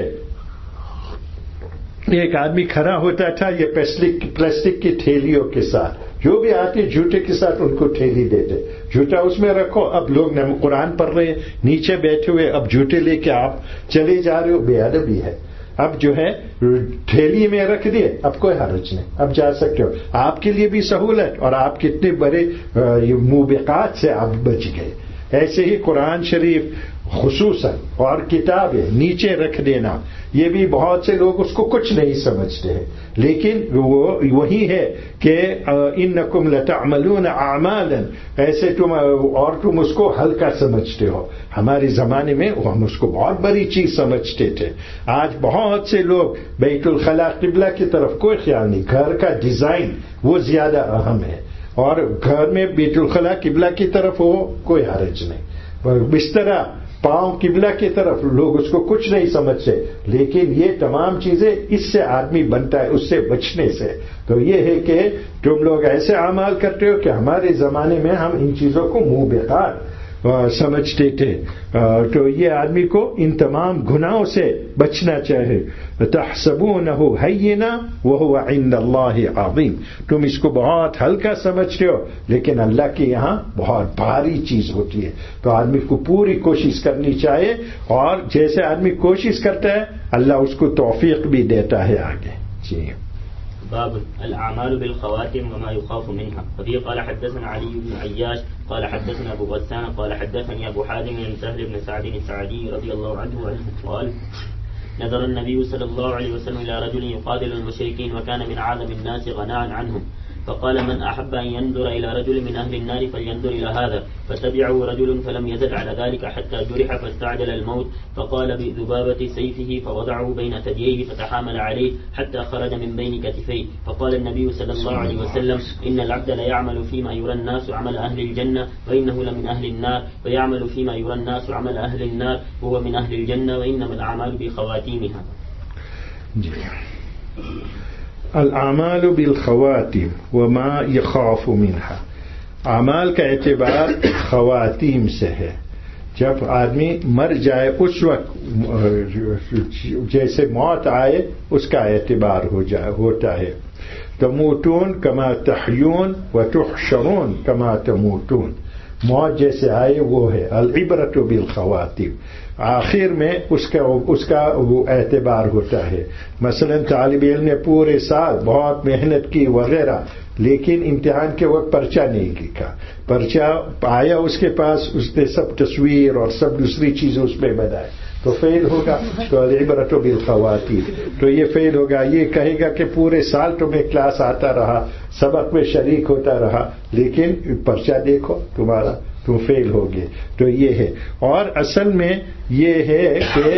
ایک آدمی کھڑا ہوتا تھا یہ پلاسٹک کی تھیلیوں کے ساتھ, جو بھی آتے جھوٹے کے ساتھ ان کو تھیلی دیتے, جھوٹا اس میں رکھو. اب لوگ قرآن پڑھ رہے ہیں, نیچے بیٹھے ہوئے, اب جھوٹے لے کے آپ چلے جا رہے ہو, بے ادبی ہے. اب جو ہے تھیلی میں رکھ دیے, اب کوئی حرج نہیں, اب جا سکتے ہو, آپ کے لیے بھی سہولت, اور آپ کتنے بڑے موبقات سے آپ بچ گئے. ایسے ہی قرآن شریف خصوصاً اور کتابیں نیچے رکھ دینا، یہ بھی بہت سے لوگ اس کو کچھ نہیں سمجھتے ہیں، لیکن وہ وہی ہے کہ انکم لتعملون اعمالا، ایسے تم اور تم اس کو ہلکا سمجھتے ہو. ہمارے زمانے میں ہم اس کو بہت بڑی چیز سمجھتے تھے. آج بہت سے لوگ بیت الخلاء قبلہ کی طرف کوئی خیال نہیں، گھر کا ڈیزائن وہ زیادہ اہم ہے، اور گھر میں بیت الخلاء قبلہ کی طرف ہو کوئی حرج نہیں، بسترا پاؤں قبلہ کی طرف، لوگ اس کو کچھ نہیں سمجھتے، لیکن یہ تمام چیزیں اس سے آدمی بنتا ہے، اس سے بچنے سے. تو یہ ہے کہ تم لوگ ایسے اعمال کرتے ہو کہ ہمارے زمانے میں ہم ان چیزوں کو منہ بےکار سمجھتے تھے. تو یہ آدمی کو ان تمام گناہوں سے بچنا چاہے. تحسبونہ ہینا وہو عند اللہ عظیم، تم اس کو بہت ہلکا سمجھتے ہو لیکن اللہ کے یہاں بہت بھاری چیز ہوتی ہے. تو آدمی کو پوری کوشش کرنی چاہیے، اور جیسے آدمی کوشش کرتا ہے اللہ اس کو توفیق بھی دیتا ہے آگے. جی. باب الأعمال بالخواتم وما يخاف منها. وفيه قال حدثنا علي بن عياش قال حدثنا أبو غسان قال حدثني أبو حازم بن سهل بن سعد الساعدي رضي الله عنه قال نظر النبي صلى الله عليه وسلم إلى رجل يقاتل المشركين وكان من أعظم الناس غناء عنهم، فقال من أحب أن ينظر إلى رجل من أهل النار فلينظر إلى هذا، فتبعه رجل فلم يزل على ذلك حتى جرح فاستعجل الموت، فقال بذبابة سيفه فوضعه بين ثدييه فتحامل عليه حتى خرج من بين كتفيه، فقال النبي صلى الله عليه وسلم إن العبد ليعمل فيما يرى الناس عمل أهل الجنة وإنه لمن أهل النار، ويعمل فيما يرى الناس عمل أهل النار وهو من أهل الجنة، وإنما الأعمال بخواتيمها. الاعمال بالخواتیم وما یخاف منها، اعمال کا اعتبار خواتیم سے ہے. جب آدمی مر جائے اس وقت جیسے موت آئے اس کا اعتبار ہو جائے ہوتا ہے. تموتون کما تحیون وتحشرون کما تموتون، موت جیسے آئے وہ ہے. العبرۃ بالخواتیم، آخر میں اس کا اس کا وہ اعتبار ہوتا ہے. مثلا طالب علم نے پورے سال بہت محنت کی وغیرہ، لیکن امتحان کے وقت پرچہ نہیں لکھا، پرچہ آیا اس کے پاس، اس نے سب تصویر اور سب دوسری چیزیں اس میں بنائے، تو فیل ہوگا. تو العبرۃ بالخواتیم، تو یہ فیل ہوگا. یہ کہے گا کہ پورے سال تمہیں کلاس آتا رہا، سبق میں شریک ہوتا رہا، لیکن پرچہ دیکھو تمہارا، تم فیل ہو گئے. تو یہ ہے. اور اصل میں یہ ہے کہ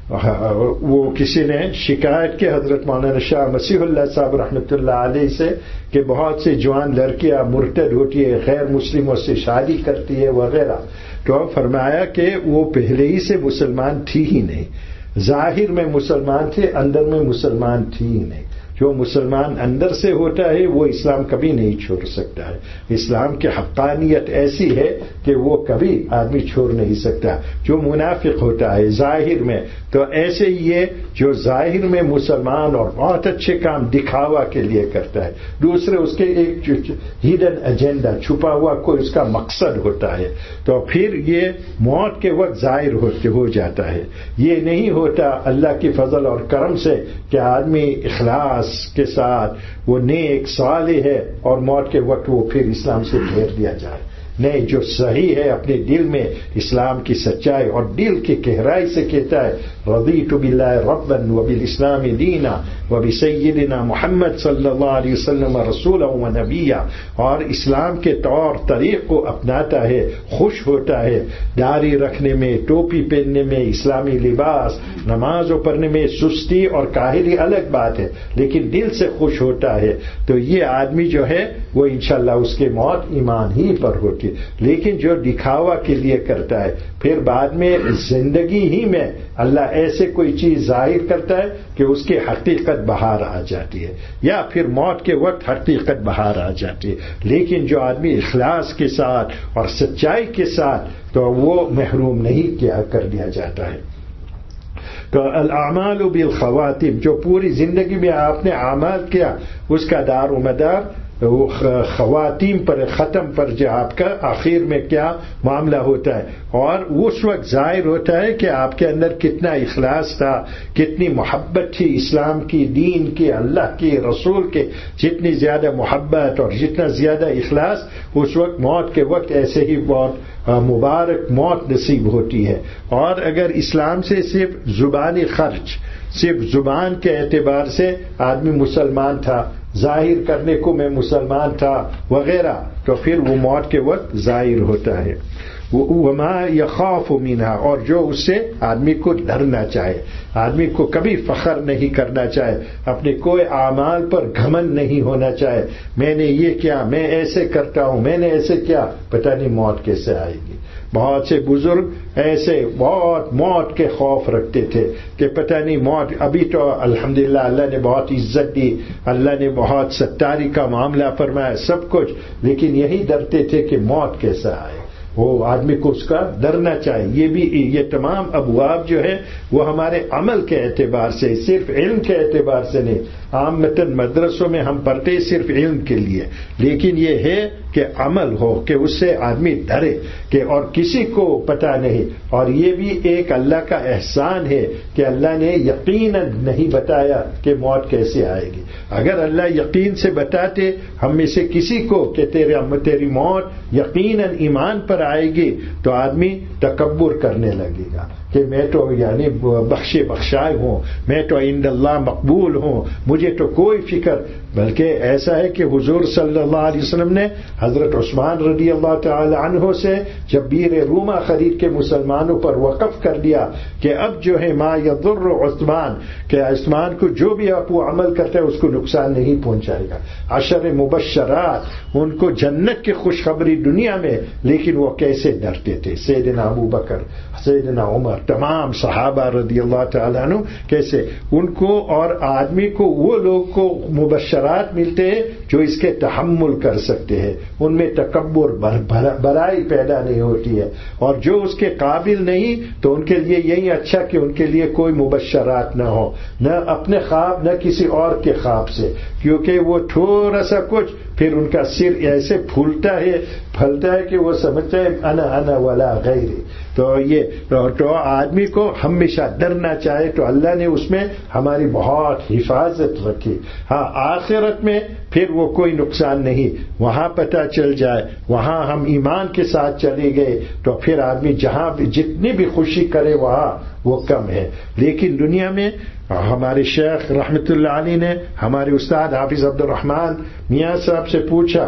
وہ کسی نے شکایت کی حضرت مولانا شاہ مسیح اللہ صاحب رحمۃ اللہ علیہ سے کہ بہت سی جوان لڑکیاں مرتد ہوتی ہے، غیر مسلموں سے شادی کرتی ہے وغیرہ. تو فرمایا کہ وہ پہلے ہی سے مسلمان تھی ہی نہیں، ظاہر میں مسلمان تھے، اندر میں مسلمان تھی ہی نہیں. جو مسلمان اندر سے ہوتا ہے وہ اسلام کبھی نہیں چھوڑ سکتا ہے. اسلام کی حقانیت ایسی ہے کہ وہ کبھی آدمی چھوڑ نہیں سکتا. جو منافق ہوتا ہے ظاہر میں، تو ایسے یہ جو ظاہر میں مسلمان اور بہت اچھے کام دکھاوا کے لیے کرتا ہے، دوسرے اس کے ایک ہیڈن ایجنڈا، چھپا ہوا کوئی اس کا مقصد ہوتا ہے، تو پھر یہ موت کے وقت ظاہر ہوتے ہو جاتا ہے. یہ نہیں ہوتا اللہ کی فضل اور کرم سے کہ آدمی اخلاص کے ساتھ وہ نیک صالح ہے اور موت کے وقت وہ پھر اسلام سے پھیر دیا جائے. نہیں، جو صحیح ہے اپنے دل میں اسلام کی سچائی اور دل کی گہرائی سے کہتا ہے رضیت باللہ ربا وبالاسلام دینا وبسیدنا محمد صلی اللہ علیہ وسلم رسولا و نبیا، اور اسلام کے طور طریق کو اپناتا ہے، خوش ہوتا ہے. داڑھی رکھنے میں، ٹوپی پہننے میں، اسلامی لباس، نمازوں پڑھنے میں سستی اور کاہلی الگ بات ہے، لیکن دل سے خوش ہوتا ہے، تو یہ آدمی جو ہے وہ انشاءاللہ اس کے موت ایمان ہی پر ہوتی. لیکن جو دکھاوا کے لیے کرتا ہے، پھر بعد میں زندگی ہی میں اللہ ایسے کوئی چیز ظاہر کرتا ہے کہ اس کی حقیقت باہر آ جاتی ہے، یا پھر موت کے وقت حقیقت باہر آ جاتی ہے. لیکن جو آدمی اخلاص کے ساتھ اور سچائی کے ساتھ، تو وہ محروم نہیں کیا کر دیا جاتا ہے. تو الاعمال بالخواتیم، جو پوری زندگی میں آپ نے اعمال کیا اس کا دار و مدار وہ خواتین پر ختم پر جو آپ کا آخر میں کیا معاملہ ہوتا ہے، اور اس وقت ظاہر ہوتا ہے کہ آپ کے اندر کتنا اخلاص تھا، کتنی محبت تھی اسلام کی، دین کی، اللہ کی، رسول کے، جتنی زیادہ محبت اور جتنا زیادہ اخلاص، اس وقت موت کے وقت ایسے ہی بہت مبارک موت نصیب ہوتی ہے۔ اور اگر اسلام سے صرف زبانی خرچ، صرف زبان کے اعتبار سے آدمی مسلمان تھا، ظاہر کرنے کو میں مسلمان تھا وغیرہ، تو پھر وہ موت کے وقت ظاہر ہوتا ہے۔ وما یخاف منہا، اور جو اس سے آدمی کو ڈرنا چاہے، آدمی کو کبھی فخر نہیں کرنا چاہے، اپنے کوئی اعمال پر گھمنڈ نہیں ہونا چاہے، میں نے یہ کیا، میں ایسے کرتا ہوں، میں نے ایسے کیا، پتہ نہیں موت کیسے آئے گی۔ بہت سے بزرگ ایسے بہت موت کے خوف رکھتے تھے کہ پتہ نہیں موت، ابھی تو الحمدللہ اللہ نے بہت عزت دی، اللہ نے بہت ستاری کا معاملہ فرمایا سب کچھ، لیکن یہی ڈرتے تھے کہ موت کیسا آئے۔ وہ آدمی کو اس کا ڈرنا چاہیے۔ یہ بھی یہ تمام ابواب جو ہے وہ ہمارے عمل کے اعتبار سے، صرف علم کے اعتبار سے نہیں۔ عامةً مدرسوں میں ہم پڑھتے صرف علم کے لیے، لیکن یہ ہے کہ عمل ہو، کہ اس سے آدمی ڈرے، کہ اور کسی کو پتہ نہیں۔ اور یہ بھی ایک اللہ کا احسان ہے کہ اللہ نے یقیناً نہیں بتایا کہ موت کیسے آئے گی۔ اگر اللہ یقین سے بتاتے ہم میں سے کسی کو کہ تیری موت یقیناً ایمان پر آئے گی، تو آدمی تکبر کرنے لگے گا کہ میں تو یعنی بخشے بخشائے ہوں، میں تو عند اللہ مقبول ہوں، مجھے تو کوئی فکر۔ بلکہ ایسا ہے کہ حضور صلی اللہ علیہ وسلم نے حضرت عثمان رضی اللہ تعالی عنہ سے جب بیر روما خرید کے مسلمانوں پر وقف کر دیا کہ اب جو ہے ما یضر عثمان، کہ عثمان کو جو بھی آپ وہ عمل کرتا ہے اس کو نقصان نہیں پہنچائے گا۔ عشر مبشرات، ان کو جنت کی خوشخبری دنیا میں، لیکن وہ کیسے ڈرتے تھے۔ سیدنا ابو بکر، سیدنا عمر، تمام صحابہ رضی اللہ تعالیٰ عنہ کیسے ان کو، اور آدمی کو وہ لوگ کو مبشرات ملتے ہیں جو اس کے تحمل کر سکتے ہیں، ان میں تکبر برائی پیدا نہیں ہوتی ہے، اور جو اس کے قابل نہیں تو ان کے لیے یہی اچھا کہ ان کے لیے کوئی مبشرات نہ ہو، نہ اپنے خواب نہ کسی اور کے خواب سے، کیونکہ وہ تھوڑا سا کچھ پھر ان کا سر ایسے پھولتا ہے پھلتا ہے کہ وہ سمجھتا ہے انا انا ولا غیری۔ تو یہ تو آدمی کو ہمیشہ ڈرنا چاہے، تو اللہ نے اس میں ہماری بہت حفاظت رکھی۔ ہاں آخرت میں پھر وہ کوئی نقصان نہیں، وہاں پتہ چل جائے، وہاں ہم ایمان کے ساتھ چلے گئے تو پھر آدمی جہاں بھی جتنی بھی خوشی کرے وہاں وہ کم ہے۔ لیکن دنیا میں ہمارے شیخ رحمت اللہ علیہ نے ہمارے استاد حافظ عبد الرحمن میاں صاحب سے پوچھا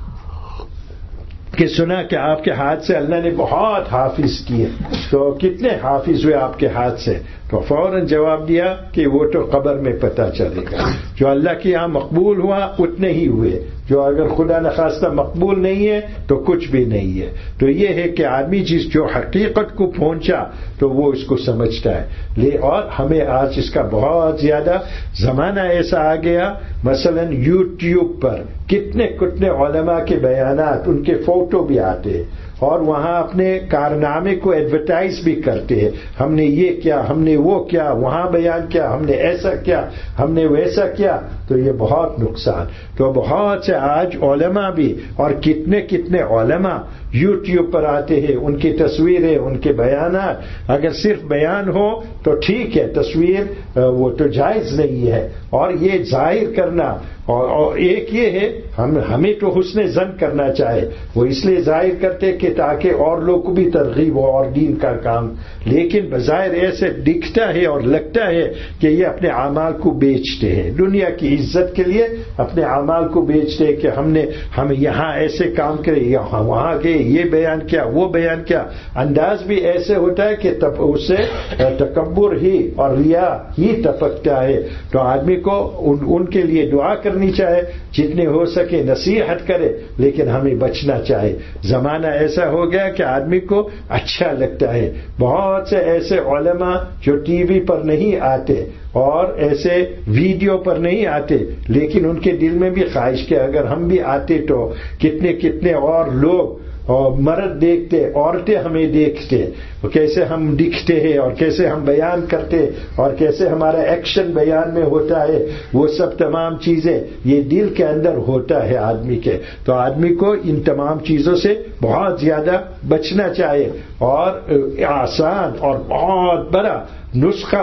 کہ سنا کہ آپ کے ہاتھ سے اللہ نے بہت حافظ کیے، تو کتنے حافظ ہوئے آپ کے ہاتھ سے؟ تو فوراً جواب دیا کہ وہ تو قبر میں پتہ چلے گا، جو اللہ کے یہاں مقبول ہوا اتنے ہی ہوئے، جو اگر خدا نخواستہ مقبول نہیں ہے تو کچھ بھی نہیں ہے۔ تو یہ ہے کہ آدمی جس جو حقیقت کو پہنچا تو وہ اس کو سمجھتا ہے لے۔ اور ہمیں آج اس کا بہت زیادہ زمانہ ایسا آ گیا، مثلا یوٹیوب پر کتنے کتنے علماء کے بیانات، ان کے فوٹو بھی آتے ہیں، اور وہاں اپنے کارنامے کو ایڈورٹائز بھی کرتے ہیں، ہم نے یہ کیا، ہم نے وہ کیا، وہاں بیان کیا، ہم نے ایسا کیا، ہم نے ویسا کیا۔ تو یہ بہت نقصان۔ تو بہت سے آج علماء بھی، اور کتنے کتنے علماء یوٹیوب پر آتے ہیں، ان کی تصویریں، ان کے بیانات، اگر صرف بیان ہو تو ٹھیک ہے، تصویر وہ تو جائز نہیں ہے، اور یہ ظاہر کرنا، اور ایک یہ ہے ہم ہمیں تو حسن ظن کرنا چاہے، وہ اس لیے ظاہر کرتے کہ تاکہ اور لوگ کو بھی ترغیب ہو اور دین کا کام، لیکن بظاہر ایسے دکھتا ہے اور لگتا ہے کہ یہ اپنے اعمال کو بیچتے ہیں، دنیا کی عزت کے لیے اپنے اعمال کو بیچتے ہیں کہ ہم نے ہم یہاں ایسے کام کرے، یہاں وہاں گئے، یہ بیان کیا، وہ بیان کیا۔ انداز بھی ایسے ہوتا ہے کہ تب اس سے تکبر ہی اور ریا ہی ٹپکتا ہے۔ تو آدمی کو ان, ان کے لیے دعا کرنی چاہے، جتنے ہو سکے نصیحت کرے، لیکن ہمیں بچنا چاہے۔ زمانہ ایسا ہو گیا کہ آدمی کو اچھا لگتا ہے، بہت سے ایسے علماء جو ٹی وی پر نہیں آتے اور ایسے ویڈیو پر نہیں آتے، لیکن ان کے دل میں بھی خواہش کہ اگر ہم بھی آتے تو کتنے کتنے اور لوگ اور مرد دیکھتے, عورتیں ہمیں دیکھتے, کیسے ہم دکھتے ہیں اور کیسے ہم بیان کرتے اور کیسے ہمارا ایکشن بیان میں ہوتا ہے, وہ سب تمام چیزیں یہ دل کے اندر ہوتا ہے آدمی کے. تو آدمی کو ان تمام چیزوں سے بہت زیادہ بچنا چاہیے. اور آسان اور بہت بڑا نسخہ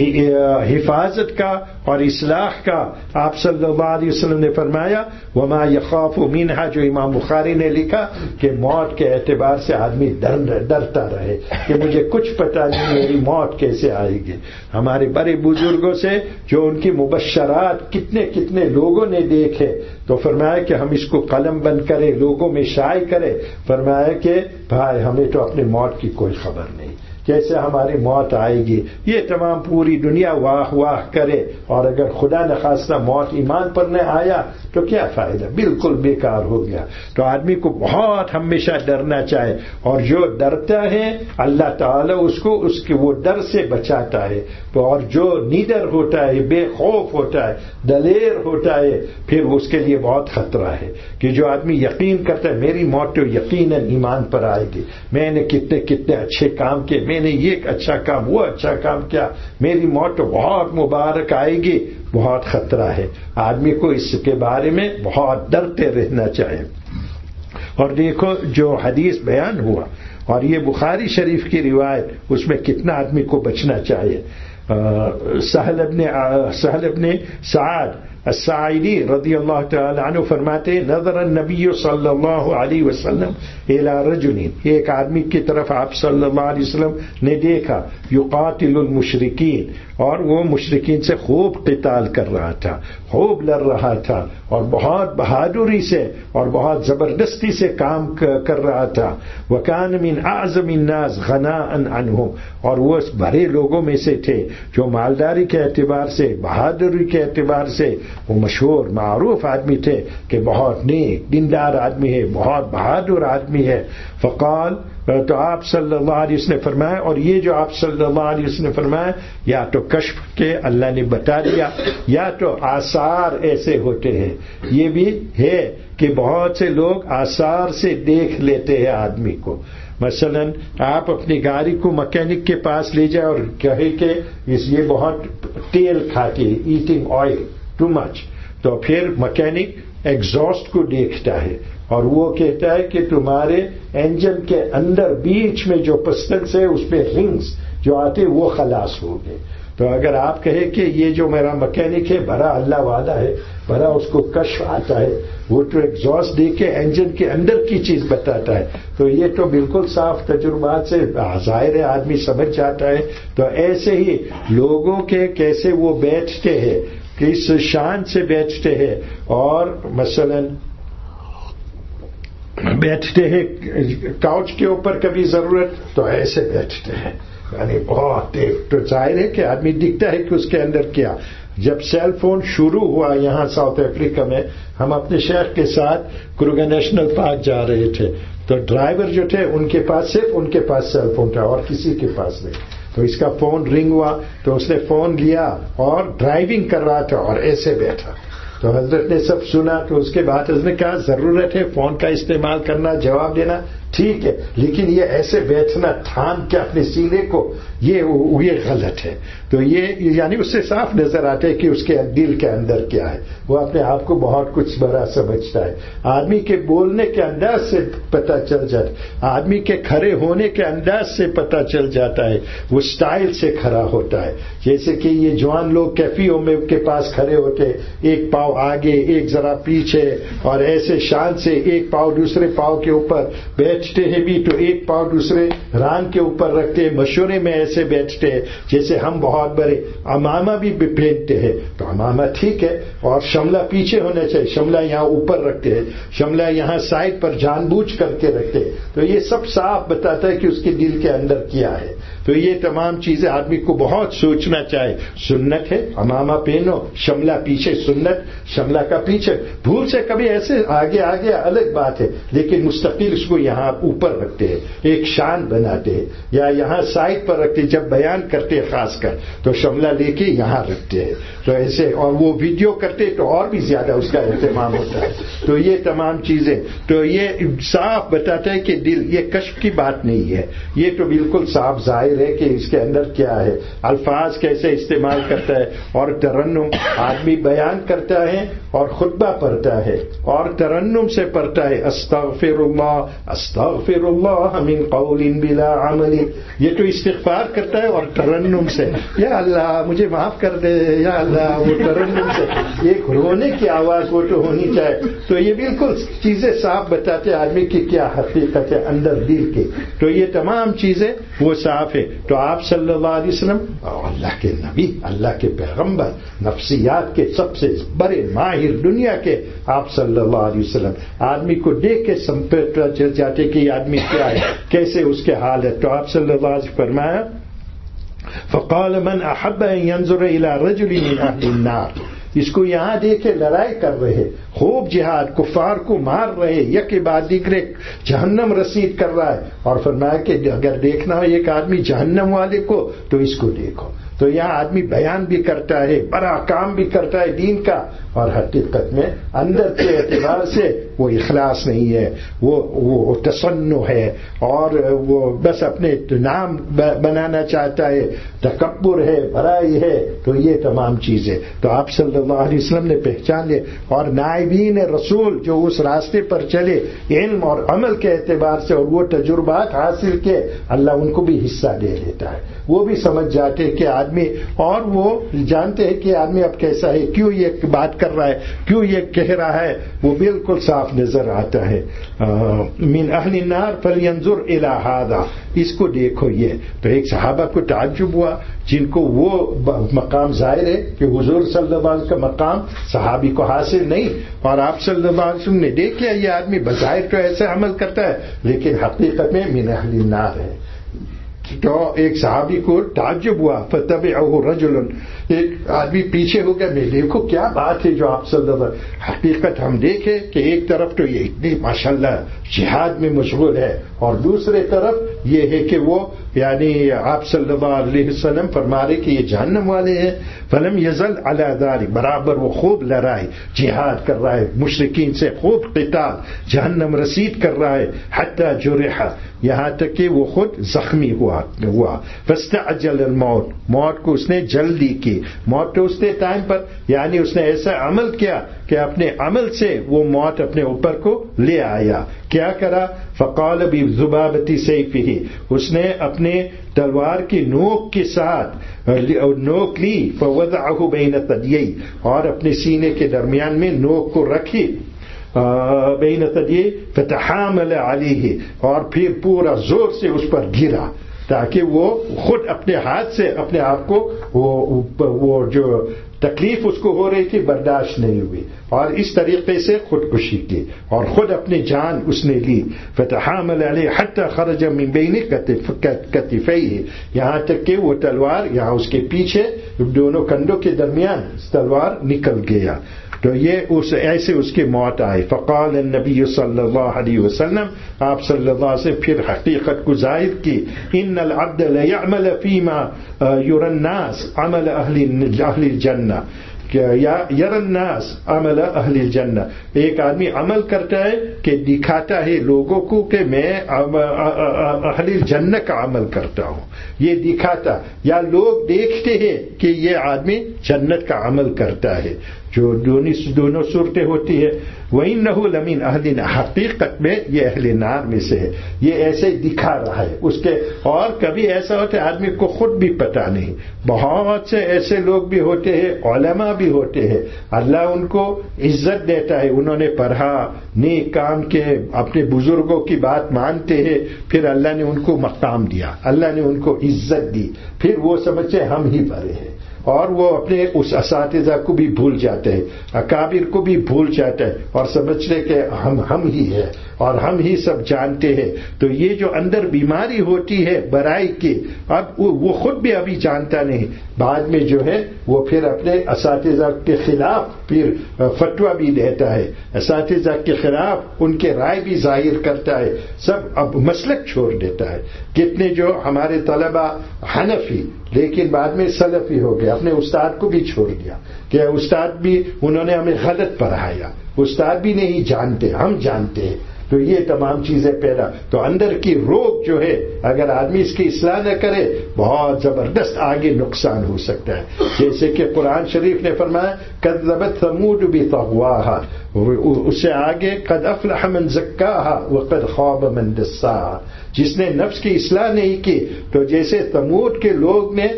حفاظت کا اور اصلاح کا آپ صلی اللہ علیہ وسلم نے فرمایا وما یخاف منہا, جو امام بخاری نے لکھا کہ موت کے اعتبار سے آدمی ڈر ڈرتا رہے کہ مجھے کچھ پتہ نہیں میری موت کیسے آئے گی. ہمارے بڑے بزرگوں سے جو ان کی مبشرات کتنے کتنے لوگوں نے دیکھے تو فرمایا کہ ہم اس کو قلم بند کریں, لوگوں میں شائع کریں. فرمایا کہ بھائی ہمیں تو اپنی موت کی کوئی خبر نہیں, کیسے ہماری موت آئے گی. یہ تمام پوری دنیا واہ واہ کرے اور اگر خدا نخواستہ موت ایمان پر نہ آیا تو کیا فائدہ, بالکل بیکار ہو گیا. تو آدمی کو بہت ہمیشہ ڈرنا چاہے, اور جو ڈرتا ہے اللہ تعالیٰ اس کو اس کے وہ ڈر سے بچاتا ہے. اور جو نیڈر ہوتا ہے, بے خوف ہوتا ہے, دلیر ہوتا ہے, پھر اس کے لیے بہت خطرہ ہے. کہ جو آدمی یقین کرتا ہے میری موت تو یقیناً ایمان پر آئے گی, میں نے کتنے کتنے اچھے کام کیے, میں نے یہ اچھا کام وہ اچھا کام کیا, میری موت تو بہت مبارک آئے گی, بہت خطرہ ہے. آدمی کو اس کے بارے میں بہت ڈرتے رہنا چاہیے. اور دیکھو جو حدیث بیان ہوا اور یہ بخاری شریف کی روایت, اس میں کتنا آدمی کو بچنا چاہیے. سہل ابن سہل ابن سعد الساعدی رضی اللہ تعالی عنہ فرماتے نظر النبی صلی اللہ علیہ وسلم الی رجل, ایک آدمی کی طرف آپ صلی اللہ علیہ وسلم نے دیکھا, یقاتل المشرکین, اور وہ مشرکین سے خوب قتال کر رہا تھا, خوب لڑ رہا تھا اور بہت بہادری سے اور بہت زبردستی سے کام کر رہا تھا. وکان من اعظم الناس غناء عنہم, اور وہ بڑے لوگوں میں سے تھے جو مالداری کے اعتبار سے بہادری کے اعتبار سے وہ مشہور معروف آدمی تھے کہ بہت نیک دیندار آدمی ہے, بہت بہادر آدمی ہے. فقال, تو آپ صلی اللہ علیہ وسلم نے فرمایا, اور یہ جو آپ صلی اللہ علیہ وسلم نے فرمایا یا تو کشف کے اللہ نے بتا دیا یا تو آثار ایسے ہوتے ہیں. یہ بھی ہے کہ بہت سے لوگ آثار سے دیکھ لیتے ہیں آدمی کو. مثلا آپ اپنی گاڑی کو مکینک کے پاس لے جائیں اور کہے کہ اس یہ بہت تیل کھاتی ہے, ایٹنگ آئل ٹو مچ, تو پھر مکینک ایگزاسٹ کو دیکھتا ہے اور وہ کہتا ہے کہ تمہارے انجن کے اندر بیچ میں جو پسٹنس ہے اس پہ رنگز جو آتے وہ خلاص ہو گئے. تو اگر آپ کہیں کہ یہ جو میرا مکینک ہے بڑا اللہ والا ہے, بڑا اس کو کشف آتا ہے, وہ تو ایگزاسٹ دے کے انجن کے اندر کی چیز بتاتا ہے, تو یہ تو بالکل صاف تجربات سے ظاہر ہے آدمی سمجھ جاتا ہے. تو ایسے ہی لوگوں کے کیسے وہ بیٹھتے ہیں, کس شان سے بیٹھتے ہیں, اور مثلا بیٹھتے ہیں کاؤچ کے اوپر کبھی ضرورت تو ایسے بیٹھتے ہیں, یعنی بہت تو ظاہر ہے کہ آدمی دکھتا ہے کہ اس کے اندر کیا. جب سیل فون شروع ہوا یہاں ساؤتھ افریقہ میں, ہم اپنے شیخ کے ساتھ کروگا نیشنل پارک جا رہے تھے, تو ڈرائیور جو تھے ان کے پاس صرف ان کے پاس سیل فون تھا اور کسی کے پاس نہیں. تو اس کا فون رنگ ہوا تو اس نے فون لیا اور ڈرائیونگ کر رہا تھا اور ایسے بیٹھا. تو حضرت نے سب سنا, تو اس کے بعد حضرت نے کہا ضرورت ہے فون کا استعمال کرنا, جواب دینا ٹھیک ہے, لیکن یہ ایسے بیٹھنا تھام کے اپنے سینے کو, یہ یہ غلط ہے. تو یہ یعنی اس سے صاف نظر آتا ہے کہ اس کے دل کے اندر کیا ہے. وہ اپنے آپ کو بہت کچھ بڑا سمجھتا ہے. آدمی کے بولنے کے انداز سے پتہ چل جاتا ہے, آدمی کے کھڑے ہونے کے انداز سے پتہ چل جاتا ہے, وہ سٹائل سے کھڑا ہوتا ہے. جیسے کہ یہ جوان لوگ کیفیوں میں کے پاس کھڑے ہوتے, ایک پاؤں آگے ایک ذرا پیچھے, اور ایسے شان سے ایک پاؤں دوسرے پاؤں کے اوپر بیٹھتے ہیں بھی تو ایک پاؤں دوسرے ران کے اوپر رکھتے ہیں. مشورے میں ایسے بیٹھتے ہیں جیسے ہم بہت بڑے. امامہ بھی پہنتے ہیں تو امامہ ٹھیک ہے, اور شملہ پیچھے ہونا چاہیے, شملہ یہاں اوپر رکھتے ہیں, شملہ یہاں سائڈ پر جان بوجھ کر کے رکھتے ہیں. تو یہ سب صاف بتاتا ہے کہ اس کے دل کے اندر کیا ہے. تو یہ تمام چیزیں آدمی کو بہت سوچنا چاہے. سنت ہے امامہ پہنو, شملہ پیچھے, سنت شملہ کا پیچھے, بھول سے کبھی ایسے آگے آگے الگ بات ہے, لیکن مستقل اس کو یہاں اوپر رکھتے ہیں, ایک شان بناتے ہیں, یا یہاں سائڈ پر رکھتے, جب بیان کرتے خاص کر تو شملہ لے کے یہاں رکھتے ہیں. تو ایسے, اور وہ ویڈیو کرتے تو اور بھی زیادہ اس کا اہتمام ہوتا ہے. تو یہ تمام چیزیں, تو یہ صاف بتاتا ہے کہ دل, یہ کشف کی بات نہیں ہے, یہ تو بالکل صاف ظاہر ہے کہ اس کے اندر کیا ہے, الفاظ کیسے استعمال کرتا ہے. اور ترنم, آدمی بیان کرتا ہے اور خطبہ پڑھتا ہے اور ترنم سے پڑھتا ہے, استغفر اللہ استغفر اللہ من قول بلا عمل, یہ تو استغفار کرتا ہے اور ترنم سے, یا اللہ مجھے معاف کر دے, یا اللہ, وہ ترنم سے ایک رونے کی آواز وہ تو ہونی چاہیے. تو یہ بالکل چیزیں صاف بتاتے آدمی کی کیا حقیقت ہے اندر دل کے. تو یہ تمام چیزیں وہ صاف ہے. تو آپ صلی اللہ علیہ وسلم اللہ کے نبی, اللہ کے پیغمبر, نفسیات کے سب سے بڑے ماہر دنیا کے آپ صلی اللہ علیہ وسلم, آدمی کو دیکھ کے سمپٹ چل جاتے کہ یہ آدمی کیا ہے, کیسے اس کے حال ہے. تو آپ صلی اللہ علیہ وسلم فرمایا فقال من احب ان ينظر الى رجل من اهل النار, اس کو یہاں دیکھے لڑائی کر رہے, خوب جہاد, کفار کو مار رہے, یک بعد دیگرے جہنم رسید کر رہا ہے, اور فرمایا کہ اگر دیکھنا ہو ایک آدمی جہنم والے کو تو اس کو دیکھو. تو یہاں آدمی بیان بھی کرتا ہے, بڑا کام بھی کرتا ہے دین کا, اور حقیقت میں اندر کے اعتبار سے وہ اخلاص نہیں ہے, وہ وہ تصنع ہے, اور وہ بس اپنے نام بنانا چاہتا ہے, تکبر ہے, بڑائی ہے. تو یہ تمام چیزیں تو آپ صلی اللہ علیہ وسلم نے پہچان لے. اور نائبین رسول جو اس راستے پر چلے علم اور عمل کے اعتبار سے, اور وہ تجربات حاصل کے, اللہ ان کو بھی حصہ دے دیتا ہے. وہ بھی سمجھ جاتے کہ آدمی, اور وہ جانتے ہیں کہ آدمی اب کیسا ہے, کیوں یہ بات کر رہا ہے, کیوں یہ کہہ رہا ہے, وہ بالکل صاف نظر آتا ہے. من اہل النار فلینظر الی ھذا, اس کو دیکھو. یہ تو ایک صحابہ کو تعجب ہوا جن کو وہ مقام ظاہر ہے کہ حضور صلی اللہ علیہ وسلم کا مقام صحابی کو حاصل نہیں, اور آپ صلی اللہ علیہ وسلم نے دیکھا یہ آدمی بظاہر تو ایسے عمل کرتا ہے لیکن حقیقت میں من اہل النار ہے. تو ایک صحابی کو تعجب ہوا, فتبعہ رجل, ایک آدمی پیچھے ہو گیا, میں دیکھو کیا بات ہے جو آپ صلی اللہ علیہ وسلم. حقیقت ہم دیکھیں کہ ایک طرف تو یہ اتنی ماشاءاللہ جہاد میں مشغول ہے, اور دوسرے طرف یہ ہے کہ وہ یعنی آپ صلی اللہ علیہ وسلم فرما رہے کہ یہ جہنم والے ہیں. فلم یزل علی ذلک, برابر وہ خوب لڑائی جہاد کر رہا ہے, مشرکین سے خوب قتال, جہنم رسید کر رہا ہے, حتی جرح, یہاں تک کہ وہ خود زخمی ہوا ہوا فاستعجل الموت, موت کو اس نے جلدی کی. موت تو اس نے ٹائم پر, یعنی اس نے ایسا عمل کیا کہ اپنے عمل سے وہ موت اپنے اوپر کو لے آیا. کیا کرا؟ فقال بذبابتی سیفہ, اس نے اپنے تلوار کی نوک کے ساتھ نوک لی, فوضعہ بین ثدیی, اور اپنے سینے کے درمیان میں نوک کو رکھی, بین ثدیی, فتحامل علیہ, اور پھر پورا زور سے اس پر گرا تاکہ وہ خود اپنے ہاتھ سے اپنے آپ کو وہ, وہ جو تکلیف اس کو ہو رہی تھی برداشت نہیں ہوئی, اور اس طریقے سے خودکشی کی اور خود اپنی جان اس نے لی. فتحامل علیہ حتی خرج من بین کتفیہ, یہاں تک کہ وہ تلوار یہاں اس کے پیچھے دونوں کندھوں کے درمیان تلوار نکل گیا. تو یہ اس ایسے اس کی موت آئی. فقال النبی صلی اللہ علیہ وسلم, آپ صلی اللہ علیہ وسلم پھر حقیقت کو ظاہر کی, ان العبد لیعمل فیما یری الناس عمل اہل الجنہ, یا یر الناس عمل اہل الجنہ, ایک آدمی عمل کرتا ہے کہ دکھاتا ہے لوگوں کو کہ میں اہل الجنہ کا عمل کرتا ہوں, یہ دکھاتا, یا لوگ دیکھتے ہیں کہ یہ آدمی جنت کا عمل کرتا ہے, جو دونوں صورتیں ہوتی ہے. وَإِنَّهُ لَمِنْ أَهْلِ, حقیقت میں یہ اہل نار میں سے ہے, یہ ایسے دکھا رہا ہے اس کے. اور کبھی ایسا ہوتا ہے آدمی کو خود بھی پتا نہیں, بہت سے ایسے لوگ بھی ہوتے ہیں, علماء بھی ہوتے ہیں, اللہ ان کو عزت دیتا ہے, انہوں نے پڑھا, نیک کام کے, اپنے بزرگوں کی بات مانتے ہیں, پھر اللہ نے ان کو مقام دیا, اللہ نے ان کو عزت دی, پھر وہ سمجھتے ہم ہی بڑے ہیں, اور وہ اپنے اس اساتذہ کو بھی بھول جاتے ہیں, اکابر کو بھی بھول جاتے ہیں, اور سمجھتے کہ ہم ہم ہی ہیں, اور ہم ہی سب جانتے ہیں. تو یہ جو اندر بیماری ہوتی ہے برائی کی، اب وہ خود بھی ابھی جانتا نہیں، بعد میں جو ہے وہ پھر اپنے اساتذہ کے خلاف پھر فتویٰ بھی دیتا ہے، اساتذہ کے خلاف ان کے رائے بھی ظاہر کرتا ہے، سب اب مسلک چھوڑ دیتا ہے. کتنے جو ہمارے طلبہ حنفی لیکن بعد میں سلفی ہو گئے، اپنے استاد کو بھی چھوڑ دیا کہ استاد بھی انہوں نے ہمیں غلط پڑھایا، استاد بھی نہیں جانتے، ہم جانتے ہیں. تو یہ تمام چیزیں پیدا، تو اندر کی روگ جو ہے اگر آدمی اس کی اصلاح نہ کرے بہت زبردست آگے نقصان ہو سکتا ہے. جیسے کہ قرآن شریف نے فرمایا کذبت ثمود بطغواہا، اس سے آگے قد افلح من زکاہا وقد خاب من دساہا، جس نے نفس کی اصلاح نہیں کی تو جیسے ثمود کے لوگ نے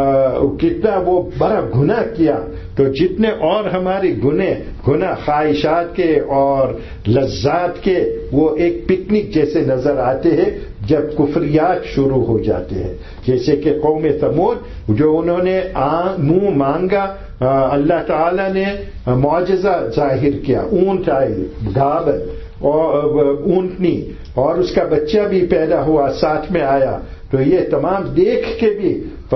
کتنا وہ بڑا گناہ کیا، تو جتنے اور ہماری گناہ گناہ خواہشات کے اور لذات کے وہ ایک پکنک جیسے نظر آتے ہیں جب کفریات شروع ہو جاتے ہیں. جیسے کہ قوم ثمود جو انہوں نے منہ مانگا، اللہ تعالی نے معجزہ ظاہر کیا، اونٹ آئی، گابر اور اونٹنی اور اس کا بچہ بھی پیدا ہوا ساتھ میں آیا، تو یہ تمام دیکھ کے بھی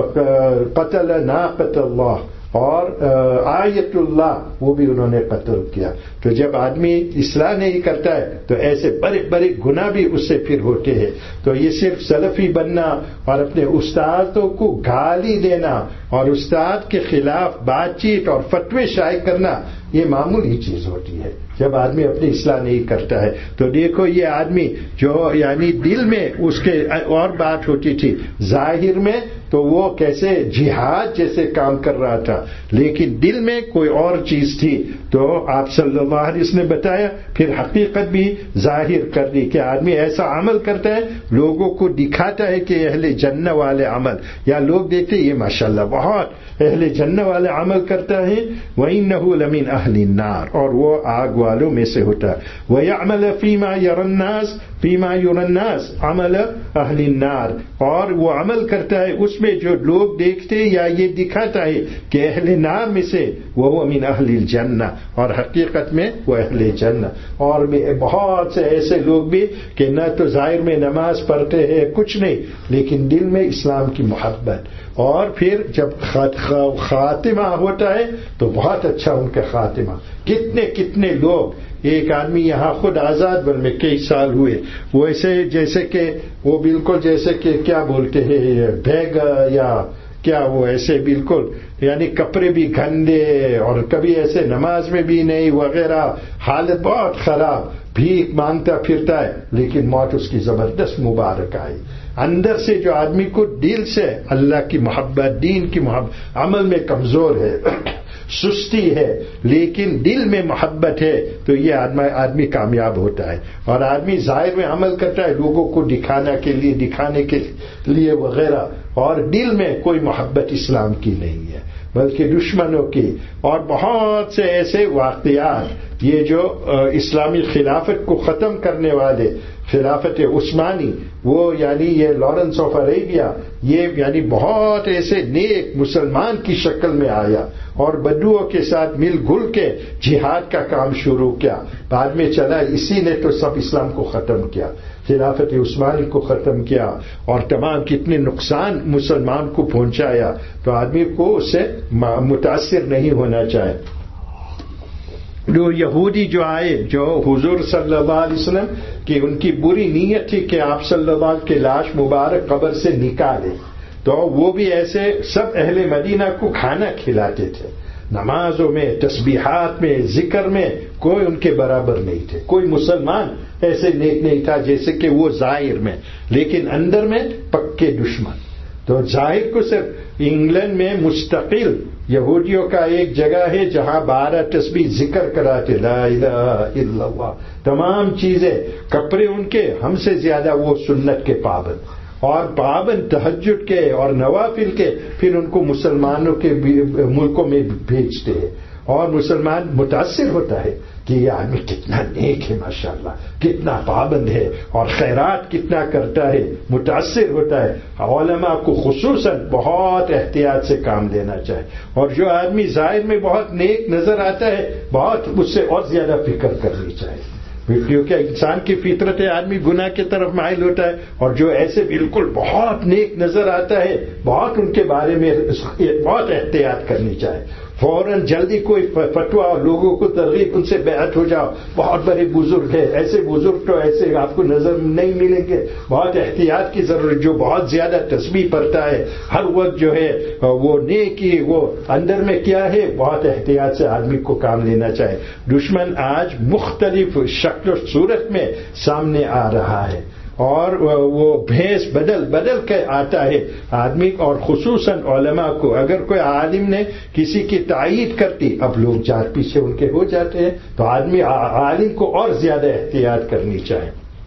قتل ناقۃ اللہ اور آیت اللہ وہ بھی انہوں نے قتل کیا. تو جب آدمی اصلاح نہیں کرتا ہے تو ایسے بڑے بڑے گناہ بھی اس سے پھر ہوتے ہیں. تو یہ صرف سلفی بننا اور اپنے استادوں کو گالی دینا اور استاد کے خلاف بات چیت اور فتوے شائع کرنا یہ معمولی چیز ہوتی ہے جب آدمی اپنی اصلاح نہیں کرتا ہے. تو دیکھو یہ آدمی جو یعنی دل میں اس کے اور بات ہوتی تھی، ظاہر میں تو وہ کیسے جہاد جیسے کام کر رہا تھا لیکن دل میں کوئی اور چیز تھی. تو آپ صلی اللہ علیہ وسلم نے بتایا پھر حقیقت بھی ظاہر کر دی کہ آدمی ایسا عمل کرتا ہے لوگوں کو دکھاتا ہے کہ اہل جنہ والے عمل، یا لوگ دیکھتے یہ ماشاءاللہ بہت اہل جنہ والے عمل کرتا ہے، وَإِنَّهُ لَمِنْ أَهْلِ النَّارِ، اور وہ آگ والوں میں سے ہوتا ہے. وَيَعْمَلَ فِي مَا يَرَى النَّاسِ فِي مَا يُرَى النَّاسِ عَمَلَ أَهْلِ النَّارِ، اور وہ عمل کرتا ہے اس میں جو لوگ دیکھتے یا یہ دکھاتا ہے کہ اہل نار میں سے وَهُوَ مِنْ أَهْلِ الْجَنَّةِ، اور حقیقت میں وہ اہل جنہ. اور بھی بہت سے ایسے لوگ بھی کہ نہ تو ظاہر میں نماز پڑھتے ہیں کچھ نہیں لیکن دل میں اسلام کی محبت، اور پھر جب خاتمہ ہوتا ہے تو بہت اچھا ان کا خاتمہ. کتنے کتنے لوگ، ایک آدمی یہاں خود آزاد بن میں کئی سال ہوئے، وہ ایسے جیسے کہ وہ بالکل جیسے کہ کیا بولتے ہیں بیگ یا کیا وہ ایسے بالکل یعنی کپڑے بھی گندے اور کبھی ایسے نماز میں بھی نہیں وغیرہ، حالت بہت خراب، بھیک مانگتا پھرتا ہے لیکن موت اس کی زبردست مبارک آئی. اندر سے جو آدمی کو دل سے اللہ کی محبت، دین کی محبت، عمل میں کمزور ہے، سستی ہے لیکن دل میں محبت ہے تو یہ آدمی آدمی کامیاب ہوتا ہے. اور آدمی ظاہر میں عمل کرتا ہے لوگوں کو دکھانا کے لیے دکھانے کے لیے وغیرہ، اور دل میں کوئی محبت اسلام کی نہیں ہے بلکہ دشمنوں کی. اور بہت سے ایسے واقعات یہ جو اسلامی خلافت کو ختم کرنے والے، خلافت عثمانی، وہ یعنی یہ لارنس آف عربیہ، یہ یعنی بہت ایسے نیک مسلمان کی شکل میں آیا اور بدوؤں کے ساتھ مل گل کے جہاد کا کام شروع کیا. بعد میں چلا اسی نے تو سب اسلام کو ختم کیا، خلافت عثمانی کو ختم کیا اور تمام کتنے نقصان مسلمان کو پہنچایا. تو آدمی کو اس سے متاثر نہیں ہونا چاہے. جو یہودی جو آئے جو حضور صلی اللہ علیہ وسلم کی ان کی بری نیت تھی کہ آپ صلی اللہ علیہ وسلم کی لاش مبارک قبر سے نکالے، تو وہ بھی ایسے سب اہل مدینہ کو کھانا کھلاتے تھے، نمازوں میں، تسبیحات میں، ذکر میں کوئی ان کے برابر نہیں تھے. کوئی مسلمان ایسے نیک نہیں تھا جیسے کہ وہ ظاہر میں، لیکن اندر میں پکے دشمن. تو ظاہر کو صرف انگلینڈ میں مستقل یہودیوں کا ایک جگہ ہے جہاں بارہ تسبیح ذکر کراتے، لا الہ الا اللہ، تمام چیزیں، کپڑے ان کے ہم سے زیادہ وہ سنت کے پابند اور پابند تہجد کے اور نوافل کے. پھر ان کو مسلمانوں کے ملکوں میں بھیجتے ہیں اور مسلمان متاثر ہوتا ہے کہ یہ آدمی کتنا نیک ہے، ماشاءاللہ کتنا پابند ہے اور خیرات کتنا کرتا ہے، متاثر ہوتا ہے. علماء کو خصوصاً بہت احتیاط سے کام لینا چاہے، اور جو آدمی ظاہر میں بہت نیک نظر آتا ہے بہت اس سے اور زیادہ فکر کرنی چاہیے. کیونکہ انسان کی فطرت ہے آدمی گناہ کی طرف مائل ہوتا ہے، اور جو ایسے بالکل بہت نیک نظر آتا ہے بہت ان کے بارے میں بہت احتیاط کرنی چاہیے. فوراً جلدی کوئی فتویٰ اور لوگوں کو ترغیب ان سے بیعت ہو جاؤ، بہت بڑے بزرگ ہیں، ایسے بزرگ تو ایسے آپ کو نظر نہیں ملیں گے. بہت احتیاط کی ضرورت. جو بہت زیادہ تسبیح پڑھتا ہے ہر وقت جو ہے وہ نیکی وہ اندر میں کیا ہے، بہت احتیاط سے آدمی کو کام لینا چاہیے. دشمن آج مختلف شکل و صورت میں سامنے آ رہا ہے اور وہ بھیس بدل بدل کے آتا ہے آدمی، اور خصوصاً علماء کو. اگر کوئی عالم نے کسی کی تائید کرتی، اب لوگ جار پیچھے ان کے ہو جاتے ہیں، تو آدمی عالم کو اور زیادہ احتیاط کرنی چاہیے.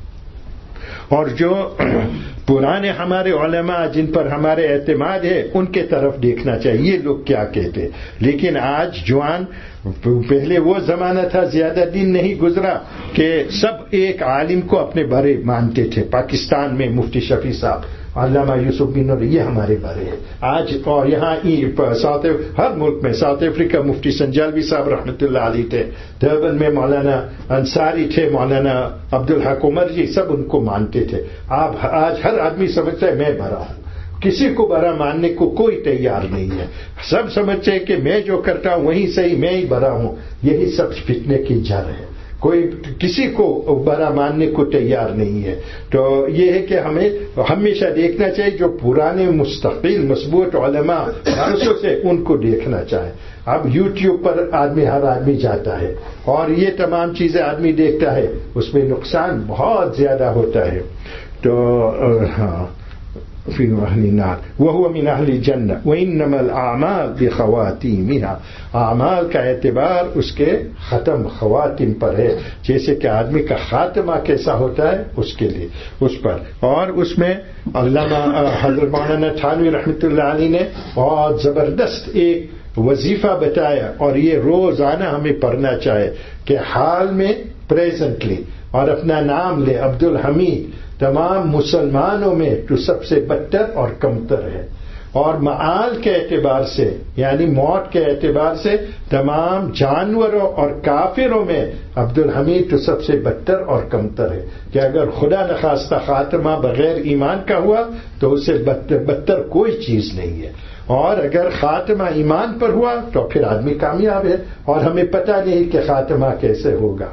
اور جو پرانے ہمارے علماء جن پر ہمارے اعتماد ہے ان کے طرف دیکھنا چاہیے یہ لوگ کیا کہتے. لیکن آج جوان، پہلے وہ زمانہ تھا، زیادہ دن نہیں گزرا کہ سب ایک عالم کو اپنے بڑے مانتے تھے. پاکستان میں مفتی شفیع صاحب، علامہ یوسف بن نور، یہ ہمارے بڑے ہیں آج. اور یہاں ساؤتھ ہر ملک میں ساؤتھ افریقہ مفتی سنجالوی صاحب رحمۃ اللہ علیہ تھے، دربن میں مولانا انصاری تھے، مولانا عبدالحق عمر جی، سب ان کو مانتے تھے. آپ آج ہر آدمی سمجھتا ہے میں بڑا ہوں، کسی کو بڑا ماننے کو کوئی تیار نہیں ہے. سب سمجھتے ہیں کہ میں جو کرتا ہوں وہی صحیح، میں ہی بڑا ہوں. یہی سب فتنے کی جڑ ہے. کوئی کسی کو بڑا ماننے کو تیار نہیں ہے. تو یہ ہے کہ ہمیں ہمیشہ دیکھنا چاہیے جو پرانے مستقل مضبوط علماء برسوں سے ان کو دیکھنا چاہے. اب یوٹیوب پر آدمی ہر آدمی جاتا ہے اور یہ تمام چیزیں آدمی دیکھتا ہے، اس میں نقصان بہت زیادہ ہوتا ہے. تو ہاں فی اہل النار وہو من اہل الجنہ وانما الاعمال بخواتیمها. اعمال کا اعتبار اس کے ختم خواتین پر ہے، جیسے کہ آدمی کا خاتمہ کیسا ہوتا ہے اس کے لیے اس پر. اور اس میں علامہ حضرت مولانا تھانوی رحمۃ اللہ علیہ نے بہت زبردست ایک وظیفہ بتایا، اور یہ روزانہ ہمیں پڑھنا چاہے کہ حال میں پریزنٹلی، اور اپنا نام لے عبد الحمید، تمام مسلمانوں میں تو سب سے بدتر اور کمتر ہے. اور معال کے اعتبار سے یعنی موت کے اعتبار سے تمام جانوروں اور کافروں میں عبد الحمید تو سب سے بدتر اور کمتر ہے. کہ اگر خدا نخواستہ خاتمہ بغیر ایمان کا ہوا تو اس سے بدتر کوئی چیز نہیں ہے، اور اگر خاتمہ ایمان پر ہوا تو پھر آدمی کامیاب ہے. اور ہمیں پتہ نہیں کہ خاتمہ کیسے ہوگا.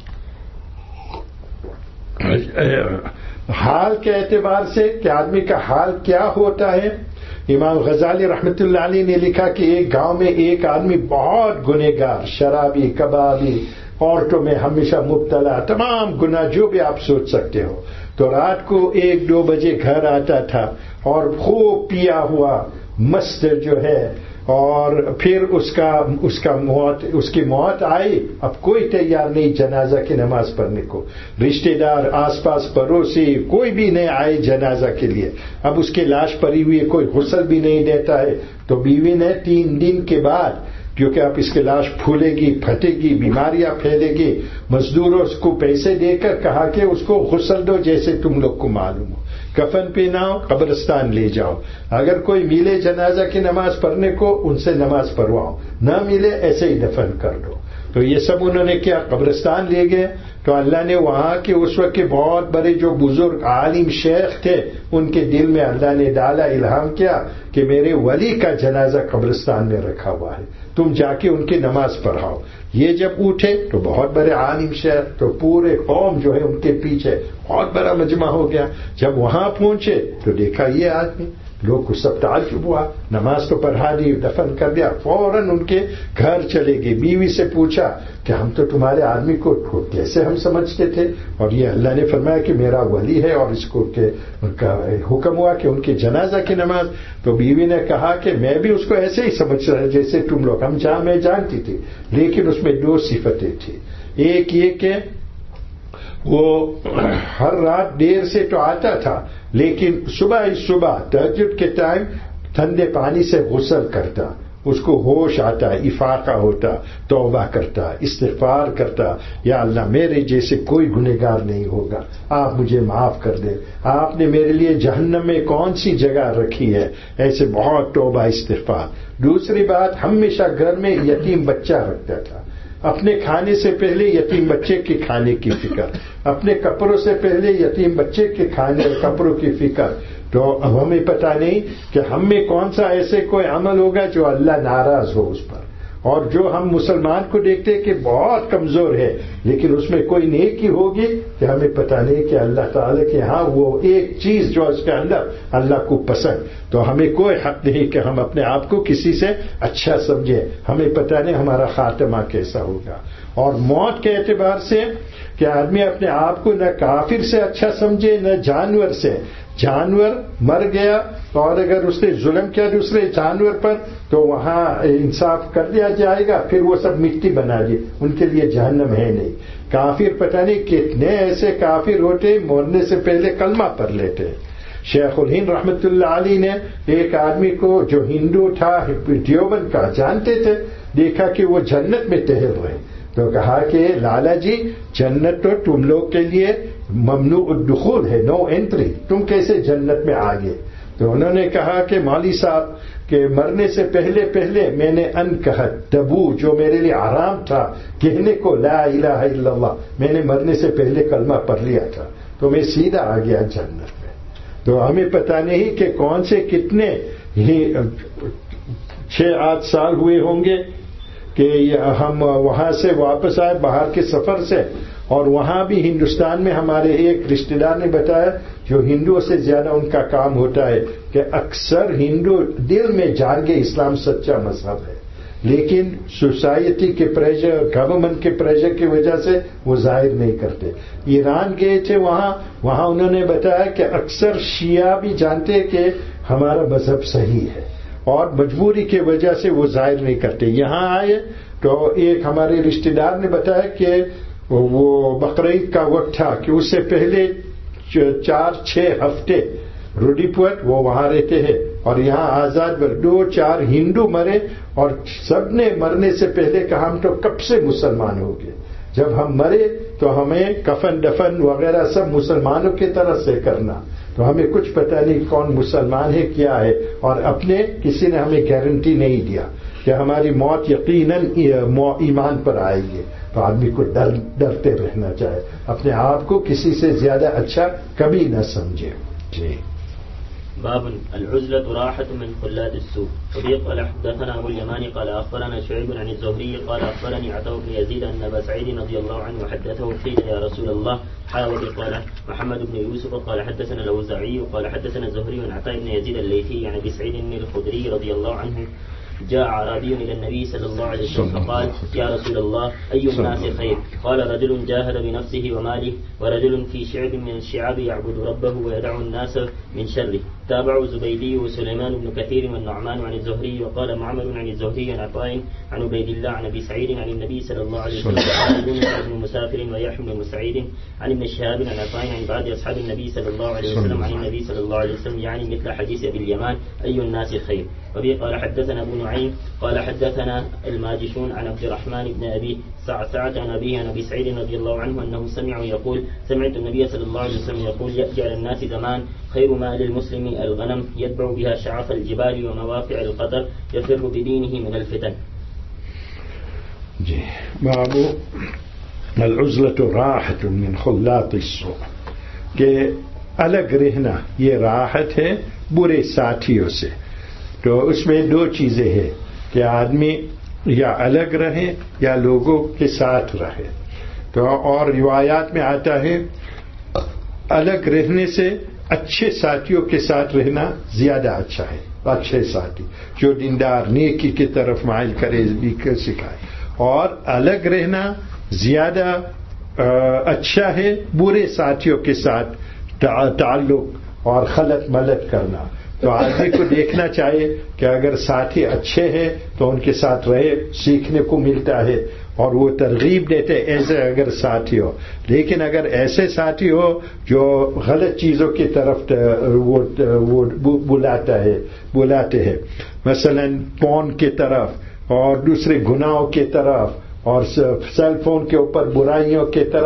حال کے اعتبار سے کہ آدمی کا حال کیا ہوتا ہے. امام غزالی رحمۃ اللہ علیہ نے لکھا کہ ایک گاؤں میں ایک آدمی بہت گنہگار، شرابی، کبابی، عورتوں میں ہمیشہ مبتلا، تمام گناہ جو بھی آپ سوچ سکتے ہو. تو رات کو ایک دو بجے گھر آتا تھا اور خوب پیا ہوا مست جو ہے، اور پھر اس کا اس کا موت اس کی موت آئی. اب کوئی تیار نہیں جنازہ کی نماز پڑھنے کو، رشتہ دار آس پاس پڑوسی کوئی بھی نہیں آئے جنازہ کے لیے. اب اس کی لاش پڑی ہوئی ہے، کوئی غسل بھی نہیں دیتا ہے. تو بیوی نے تین دن کے بعد، کیونکہ اب اس کی لاش پھولے گی، پھٹے گی، بیماریاں پھیلے گی، مزدوروں کو پیسے دے کر کہا کہ اس کو غسل دو جیسے تم لوگ کو معلوم ہو، کفن پہناؤ، قبرستان لے جاؤ. اگر کوئی ملے جنازہ کی نماز پڑھنے کو ان سے نماز پڑھواؤ، نہ ملے ایسے ہی دفن کر دو. تو یہ سب انہوں نے کیا، قبرستان لے گئے. تو اللہ نے وہاں کے اس وقت کے بہت بڑے جو بزرگ عالم شیخ تھے ان کے دل میں اللہ نے ڈالا، الہام کیا کہ میرے ولی کا جنازہ قبرستان میں رکھا ہوا ہے، تم جا کے ان کی نماز پڑھاؤ. یہ جب اٹھے تو بہت بڑے عالم شیخ، تو پورے قوم جو ہے ان کے پیچھے بہت بڑا مجمع ہو گیا. جب وہاں پہنچے تو دیکھا یہ آدمی، لوگ کو سب تعجب ہوا. نماز تو پڑھا دی، دفن کر دیا، فوراً ان کے گھر چلے گئے. بیوی سے پوچھا کہ ہم تو تمہارے آدمی کو کیسے ہم سمجھتے تھے، اور یہ اللہ نے فرمایا کہ میرا ولی ہے، اور اس کو کہ ان کا حکم ہوا کہ ان کی جنازہ کی نماز. تو بیوی نے کہا کہ میں بھی اس کو ایسے ہی سمجھ رہا جیسے تم لوگ، ہم جہاں میں جانتی تھی، لیکن اس میں دو صفتیں تھی. ایک یہ کہ وہ ہر رات دیر سے تو آتا تھا، لیکن صبح ہی صبح تہجد کے ٹائم ٹھنڈے پانی سے غسل کرتا، اس کو ہوش آتا، افاقہ ہوتا، توبہ کرتا، استغفار کرتا، یا اللہ میرے جیسے کوئی گنہگار نہیں ہوگا، آپ مجھے معاف کر دیں، آپ نے میرے لیے جہنم میں کون سی جگہ رکھی ہے، ایسے بہت توبہ استغفار. دوسری بات، ہمیشہ گھر میں یتیم بچہ رکھتا تھا. اپنے کھانے سے پہلے یتیم بچے کے کھانے کی فکر، اپنے کپڑوں سے پہلے یتیم بچے کے کھانے کپڑوں کی فکر. تو اب ہمیں پتہ نہیں کہ ہم میں کون سا ایسے کوئی عمل ہوگا جو اللہ ناراض ہو اس پر. اور جو ہم مسلمان کو دیکھتے کہ بہت کمزور ہے لیکن اس میں کوئی نیکی ہوگی کہ ہمیں پتہ نہیں کہ اللہ تعالیٰ کے ہاں وہ ایک چیز جو اس کے اندر اللہ کو پسند. تو ہمیں کوئی حق نہیں کہ ہم اپنے آپ کو کسی سے اچھا سمجھیں. ہمیں پتہ نہیں ہمارا خاتمہ کیسا ہوگا. اور موت کے اعتبار سے کہ آدمی اپنے آپ کو نہ کافر سے اچھا سمجھے نہ جانور سے. جانور مر گیا اور اگر اس نے ظلم کیا دوسرے جانور پر تو وہاں انصاف کر دیا جائے گا، پھر وہ سب مٹی بنا دی، ان کے لیے جہنم ہے نہیں. کافر پتہ نہیں کتنے ایسے کافر ہوتے مرنے سے پہلے کلمہ پڑھ لیتے. شیخ الہند رحمت اللہ علیہ نے ایک آدمی کو جو ہندو تھا دیوبند کا جانتے تھے، دیکھا کہ وہ جنت میں ٹہل رہے تو کہا کہ لالا جی جنت تو تم لوگ کے لیے ممنوع الدخول ہے، نو انٹری، تم کیسے جنت میں آگے؟ تو انہوں نے کہا کہ مولوی صاحب کہ مرنے سے پہلے پہلے میں نے ان کہت تبو جو میرے لیے آرام تھا کہنے کو لا الہ الا اللہ، میں نے مرنے سے پہلے کلمہ پڑھ لیا تھا تو میں سیدھا آ گیا جنت میں. تو ہمیں پتہ نہیں کہ کون سے کتنے ہی چھ آٹھ سال ہوئے ہوں گے کہ ہم وہاں سے واپس آئے باہر کے سفر سے. اور وہاں بھی ہندوستان میں ہمارے ایک رشتہ دار نے بتایا جو ہندوؤں سے زیادہ ان کا کام ہوتا ہے کہ اکثر ہندو دل میں جان کے اسلام سچا مذہب ہے لیکن سوسائٹی کے پریشر گورنمنٹ کے پریشر کی وجہ سے وہ ظاہر نہیں کرتے. ایران گئے تھے وہاں وہاں انہوں نے بتایا کہ اکثر شیعہ بھی جانتے کہ ہمارا مذہب صحیح ہے اور مجبوری کی وجہ سے وہ ظاہر نہیں کرتے. یہاں آئے تو ایک ہمارے رشتہ دار نے بتایا کہ وہ بقرعید کا وقت تھا کہ اس سے پہلے چار چھ ہفتے روڈی پوٹ وہ وہاں رہتے ہیں اور یہاں آزاد دو چار ہندو مرے اور سب نے مرنے سے پہلے کہا ہم تو کب سے مسلمان ہو گئے، جب ہم مرے تو ہمیں کفن دفن وغیرہ سب مسلمانوں کی طرف سے کرنا. تو ہمیں کچھ پتہ نہیں کون مسلمان ہے کیا ہے اور اپنے کسی نے ہمیں گارنٹی نہیں دیا کہ ہماری موت یقیناً ایمان پر آئے گی. تو آدمی کو ڈر ڈرتے رہنا چاہے، اپنے آپ کو کسی سے زیادہ اچھا کبھی نہ سمجھے. جی باب العزلة راحة من خلات السوء. وبه قال حدثنا ابو اليماني قال اخبرنا شعيب عن الزهري قال اخبرني عطاء بن يزيد ان ابا سعيد رضي الله عنه حدثه قيل يا رسول الله حاول قال محمد بن يوسف قال حدثنا الاوزاعي قال حدثنا الزهري عن عطاء بن يزيد الليثي عن ابي سعيد الخدري رضي الله عنه جاء اعرابي الى النبي صلى الله عليه وسلم فقال يا رسول الله اي الناس خير؟ قال رجل جاهد بنفسه وماله ورجل في شعب من الشعاب يعبد ربه ويدع الناس من شره. تابعوا زبيدي وسليمان بن كثير والنعمان عن الزهري وقال معمر عن الزهري عن عطاء عن عبيد الله عن ابي سعيد عن النبي صلى الله عليه وسلم قال يونس بن مسافر ويحيى بن مسعيد عن ابن شهاب عن عطاء عن بعض اصحاب النبي صلى الله عليه وسلم عن النبي صلى الله عليه وسلم يعني مثل حديث ابي اليمان اي الناس خير. وبه قال حدثنا ابو نعيم قال حدثنا الماجشون عن عبد الرحمن بن ابي سعسعة عن ابيه عن ابي سعيد رضي الله عنه انه سمع يقول سمعت النبي صلى الله عليه وسلم يقول يأتي على الناس زمان خير ما للمسلم الغنم يتبع بها شعف الجبال ومواقع القطر يفر بدينه من الفتن. جی باب العزلة راحة من خلاط السوء کہ الگ رہنا یہ راحت ہے برے ساتھیوں سے. تو اس میں دو چیزیں ہیں کہ آدمی یا الگ رہے یا لوگوں کے ساتھ رہے. تو اور روایات میں آتا ہے الگ رہنے سے اچھے ساتھیوں کے ساتھ رہنا زیادہ اچھا ہے. اچھے ساتھی جو دیندار نیکی کی طرف مائل کرے سکھائے. اور الگ رہنا زیادہ اچھا ہے برے ساتھیوں کے ساتھ تعلق اور خلط ملط کرنا. تو آدمی کو دیکھنا چاہیے کہ اگر ساتھی اچھے ہیں تو ان کے ساتھ رہے، سیکھنے کو ملتا ہے اور وہ ترغیب دیتے ایسے اگر ساتھی ہو. لیکن اگر ایسے ساتھی ہو جو غلط چیزوں کی طرف وہ بلاتا ہے بلاتے ہیں مثلا پون کی طرف اور دوسرے گناہوں کی طرف اور سیل فون کے اوپر برائیوں کی طرف،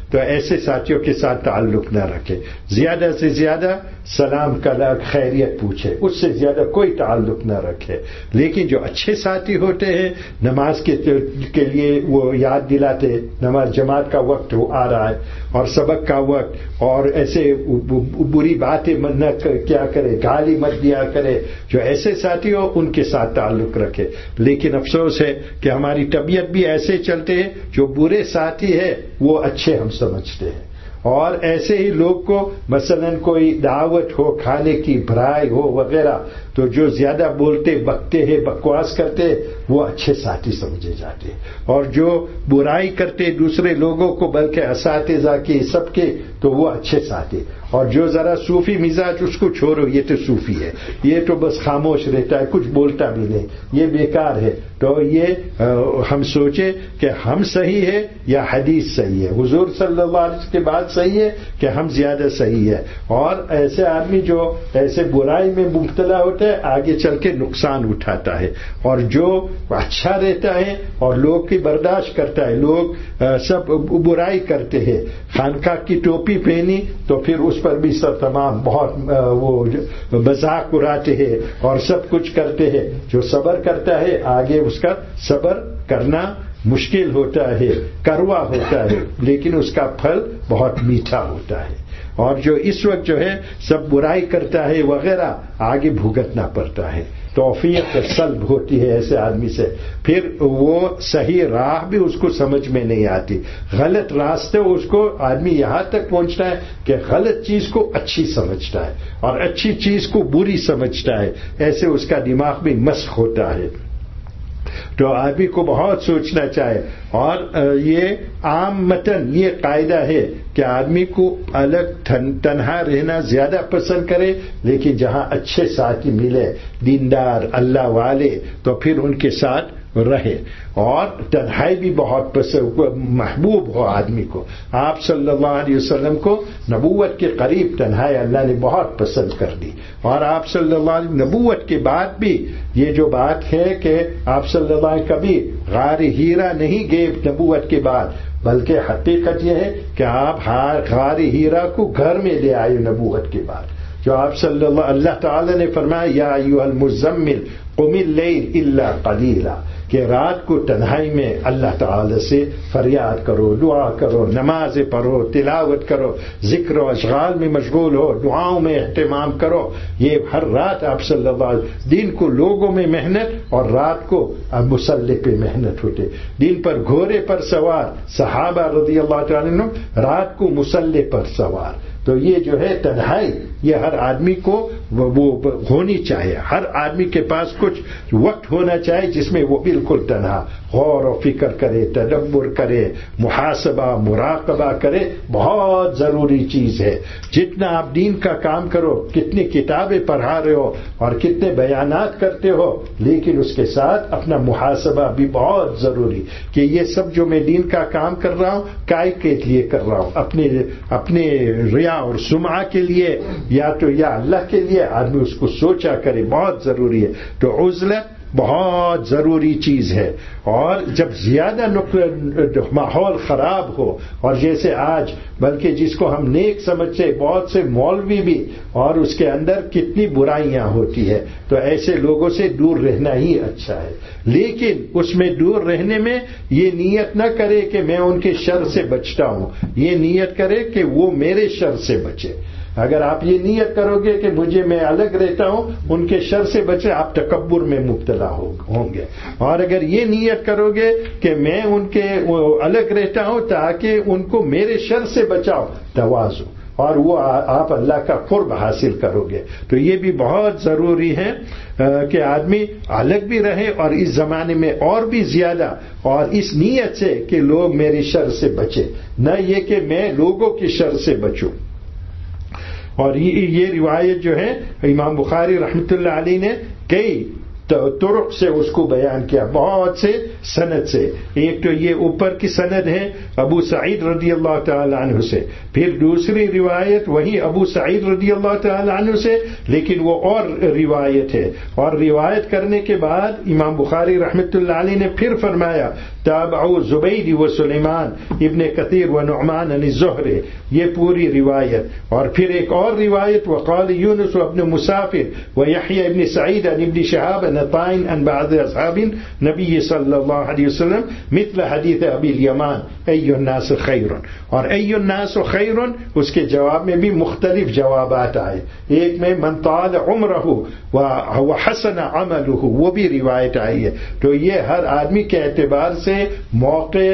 تو ایسے ساتھیوں کے ساتھ تعلق نہ رکھے. زیادہ سے زیادہ سلام کا خیریت پوچھے, اس سے زیادہ کوئی تعلق نہ رکھے. لیکن جو اچھے ساتھی ہوتے ہیں نماز کے کے لیے وہ یاد دلاتے, نماز جماعت کا وقت آ رہا ہے اور سبق کا وقت, اور ایسے بری باتیں نہ کیا کرے, گالی مت دیا کرے. جو ایسے ساتھی ہو ان کے ساتھ تعلق رکھے. لیکن افسوس ہے کہ ہماری طبیعت بھی ایسے چلتے ہیں, جو برے ساتھی ہے وہ اچھے ہم سمجھتے ہیں, اور ایسے ہی لوگ کو مثلا کوئی دعوت ہو کھانے کی, بھرائی ہو وغیرہ, تو جو زیادہ بولتے بکتے ہیں, بکواس کرتے, وہ اچھے ساتھی سمجھے جاتے ہیں. اور جو برائی کرتے دوسرے لوگوں کو بلکہ اساتذہ کی سب کے, تو وہ اچھے ساتھی. اور جو ذرا صوفی مزاج اس کو چھوڑو, یہ تو صوفی ہے, یہ تو بس خاموش رہتا ہے, کچھ بولتا بھی نہیں, یہ بیکار ہے. تو یہ ہم سوچیں کہ ہم صحیح ہے یا حدیث صحیح ہے, حضور صلی اللہ علیہ وسلم کے بعد صحیح ہے کہ ہم زیادہ صحیح ہے. اور ایسے آدمی جو ایسے برائی میں مبتلا ہوتا ہے آگے چل کے نقصان اٹھاتا ہے. اور جو اچھا رہتا ہے اور لوگ کی برداشت کرتا ہے, لوگ سب برائی کرتے ہیں, خانقاہ کی ٹوپی پہنی تو پھر اس پر بھی سب تمام بہت وہ مذاق اڑاتے ہیں اور سب کچھ کرتے ہیں. جو صبر کرتا ہے آگے اس کا صبر کرنا مشکل ہوتا ہے, کروا ہوتا ہے, لیکن اس کا پھل بہت میٹھا ہوتا ہے. اور جو اس وقت جو ہے سب برائی کرتا ہے وغیرہ, آگے بھگتنا پڑتا ہے. توفیق سلب ہوتی ہے ایسے آدمی سے, پھر وہ صحیح راہ بھی اس کو سمجھ میں نہیں آتی, غلط راستے اس کو آدمی یہاں تک پہنچتا ہے کہ غلط چیز کو اچھی سمجھتا ہے اور اچھی چیز کو بری سمجھتا ہے. ایسے اس کا دماغ بھی مسخ ہوتا ہے. تو آدمی کو بہت سوچنا چاہے. اور یہ عام متن یہ قاعدہ ہے کہ آدمی کو الگ تنہا رہنا زیادہ پسند کرے, لیکن جہاں اچھے ساتھی ملے, دیندار اللہ والے, تو پھر ان کے ساتھ رہے. اور تنہائی بھی بہت پسند محبوب ہو آدمی کو. آپ صلی اللہ علیہ وسلم کو نبوت کے قریب تنہائی اللہ نے بہت پسند کر دی. اور آپ صلی اللہ علیہ نبوت کے بعد بھی یہ جو بات ہے کہ آپ صلی اللہ علیہ کبھی غار ہیرا نہیں گئے نبوت کے بعد, بلکہ حقیقت یہ ہے کہ آپ غار ہیرا کو گھر میں لے آئے نبوت کے بعد. جو آپ صلی اللہ اللہ تعالی نے فرمایا یا ایھا المزمل قم اللیل الا قلیلا, کہ رات کو تنہائی میں اللہ تعالی سے فریاد کرو, دعا کرو, نمازیں پڑھو, تلاوت کرو, ذکر و اشغال میں مشغول ہو, دعاؤں میں اہتمام کرو. یہ ہر رات آپ صلی اللہ علیہ وسلم, دن کو لوگوں میں محنت اور رات کو مصلی پہ محنت ہوتے. دن پر گھوڑے پر سوار صحابہ رضی اللہ تعالی عنہ, رات کو مصلی پر سوار. تو یہ جو ہے تنہائی یہ ہر آدمی کو وہ ہونی چاہیے. ہر آدمی کے پاس کچھ وقت ہونا چاہیے جس میں وہ بالکل تنہا غور و فکر کرے, تدبر کرے, محاسبہ مراقبہ کرے. بہت ضروری چیز ہے. جتنا آپ دین کا کام کرو, کتنی کتابیں پڑھا رہے ہو اور کتنے بیانات کرتے ہو, لیکن اس کے ساتھ اپنا محاسبہ بھی بہت ضروری کہ یہ سب جو میں دین کا کام کر رہا ہوں کائے کے لیے کر رہا ہوں, اپنے اپنے ریا اور سمعہ کے لیے یا تو یا اللہ کے لیے. آدمی اس کو سوچا کرے, بہت ضروری ہے. تو عزلت بہت ضروری چیز ہے. اور جب زیادہ ماحول خراب ہو, اور جیسے آج بلکہ جس کو ہم نیک سمجھتے بہت سے مولوی بھی, اور اس کے اندر کتنی برائیاں ہوتی ہے, تو ایسے لوگوں سے دور رہنا ہی اچھا ہے. لیکن اس میں دور رہنے میں یہ نیت نہ کرے کہ میں ان کے شر سے بچتا ہوں, یہ نیت کرے کہ وہ میرے شر سے بچے. اگر آپ یہ نیت کرو گے کہ مجھے میں الگ رہتا ہوں ان کے شر سے بچے, آپ تکبر میں مبتلا ہوں گے. اور اگر یہ نیت کرو گے کہ میں ان کے الگ رہتا ہوں تاکہ ان کو میرے شر سے بچاؤ, تواضع, اور وہ آپ اللہ کا قرب حاصل کرو گے. تو یہ بھی بہت ضروری ہے کہ آدمی الگ بھی رہے, اور اس زمانے میں اور بھی زیادہ, اور اس نیت سے کہ لوگ میرے شر سے بچے, نہ یہ کہ میں لوگوں کی شر سے بچوں. اور یہ روایت جو ہے امام بخاری رحمۃ اللہ علیہ نے کئی तुरुक से उसको बयान किया, बहुत से सनद से। एक तो ये ऊपर की सनद है अबू सईद रदी अल्लाह तआला अन्हु से, फिर दूसरी रिवायत वही अबू सईद रदी अल्लाह तआला अन्हु से, लेकिन वो और रिवायत है। और रिवायत करने के बाद इमाम बुखारी रहमतुल्लाह अलैह ने फिर फरमाया ताबअू ज़ुबैदी व सुलेमान इब्न कतीर व नुअमान अन ज़ुहरी, ये पूरी रिवायत। और फिर एक और रिवायत वक़ाल यूनुस व इब्न मुसाफिर व यहया इब्न सईद अन इब्न शहाब नताइन अन बाद असहाबिन नबी सल्लल्लाहु अलैहि वसल्लम मिथल हदीस अबील यमान अय्युन नास खैरुन। और अय्युन नास खैरुन उसके जवाब में भी मुख्तलिफ जवाबात आए। एक में मन ताल उम्रहु व हसन अमलुहु, वो भी रिवायत आई है। तो ये हर आदमी के एतबार से, मौके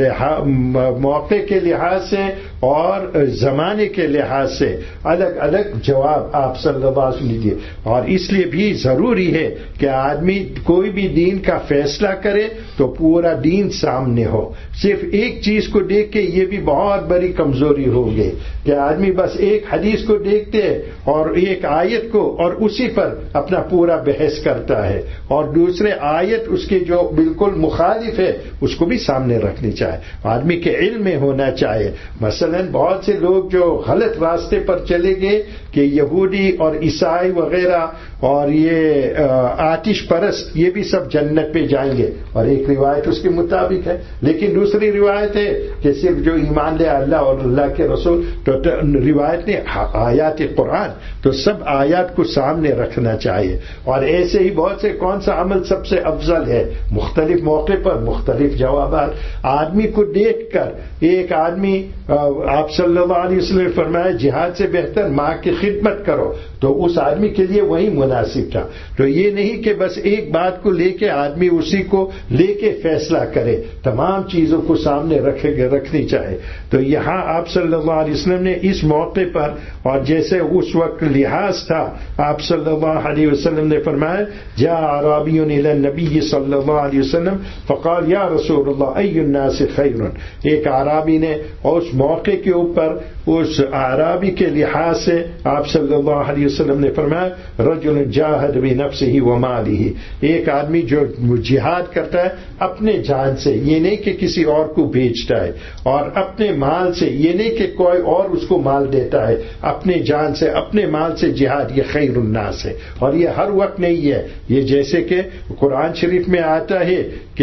मौके के लिहाज से और जमाने के लिहाज से अलग अलग जवाब आप सल्लल्लाहु अलैहि वसल्लम दिए। और इसलिए भी जरूरी है कि आदमी कोई भी दीन का फैसला करे तो पूरा दीन सामने हो। सिर्फ एक चीज को देख के ये भी बहुत बड़ी कमजोरी हो गई कि आदमी बस एक हदीस को देखते है और एक आयत को और उसी पर अपना पूरा बहस करता है, और दूसरे आयत उसके जो बिल्कुल मुखालिफ है उसको भी सामने रखनी चाहिए। आदमी के इल्म में होना चाहिए। मसलन बहुत से लोग जो गलत रास्ते पर चले गए कि यहूदी और ईसाई वगैरह और ये आतिश परस्त ये भी सब जन्नत पे जाएंगे, और एक रिवायत उसके मुताबिक है। लेकिन दूसरी रिवायत है कि सिर्फ जो ईमान ले अल्लाह और अल्लाह के रसूल, तो रिवायत ने आयात कुरान, तो सब आयात को सामने रखना चाहिए। और ऐसे ही बहुत से कौन सा अमल सबसे अफजल है, मुख्तलिफ मौके पर मुख्तलिफ जवाब। आदमी को देख कर एक आदमी, आप सल्लल्लाहु अलैहि वसल्लम ने फरमाया जिहाद से बेहतर माँ की खिदमत करो, तो उस आदमी के लिए वही मुनासिब था। तो ये नहीं कि बस एक बात को लेके आदमी उसी को लेके फैसला करे, तमाम चीजों को सामने रखेंगे रखनी चाहिए। तो यहाँ आप सल्लल्लाहु अलैहि वसल्लम ने इस मौके पर, और जैसे उस वक्त लिहाज था, आप सल्लल्लाहु अलैहि वसल्लम ने फरमाया जा अराबियुन इला नबी सल्लल्लाहु अलैहि वसल्लम फक़ाल या रसूलल्लाह अय्युन नास खैरुन। एक आराबी ने उस मौके के ऊपर उस आराबी के लिहाज से आप सल्लल्लाहु अलैहि वसल्लम ने फरमाया रजुल जाहद बिनफ्सिही व मालिही, एक आदमी जो जिहाद करता है अपने जान से, ये नहीं कि किसी और को बेचता है, और अपने माल से, ये नहीं कि कोई और उसको माल देता है, अपने जान से अपने माल से जिहाद, ये खैरुन नास है। और ये हर वक्त नहीं है, ये जैसे कि कुरान शरीफ में आता है कि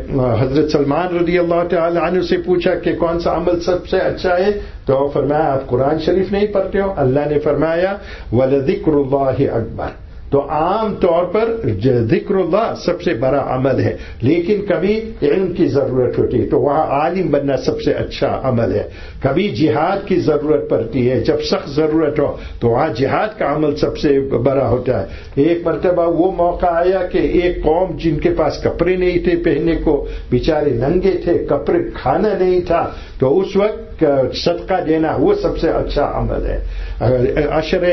हजरत सलमान रदी अल्लाह तआला अन्हु से पूछा कि कौन सा अमल सबसे अच्छा है, तो फरमाया आप कुरान शरीफ नहीं पढ़ते हो। अल्लाह ने फरमाया वलज़िक्रुल्लाहि अकबर। तो आम तौर पर ज़िक्रुल्लाह सबसे बड़ा अमल है, लेकिन कभी इल्म की जरूरत होती है तो वहां आलिम बनना सबसे अच्छा अमल है। कभी जिहाद की जरूरत पड़ती है, जब सख्त जरूरत हो तो वहां जिहाद का अमल सबसे बड़ा होता है। एक मरतबा वो मौका आया कि एक कौम जिनके पास कपड़े नहीं थे पहनने को, बेचारे नंगे थे, कपड़े खाना नहीं था, तो उस वक्त सदका देना वो सबसे अच्छा अमल है। अशरे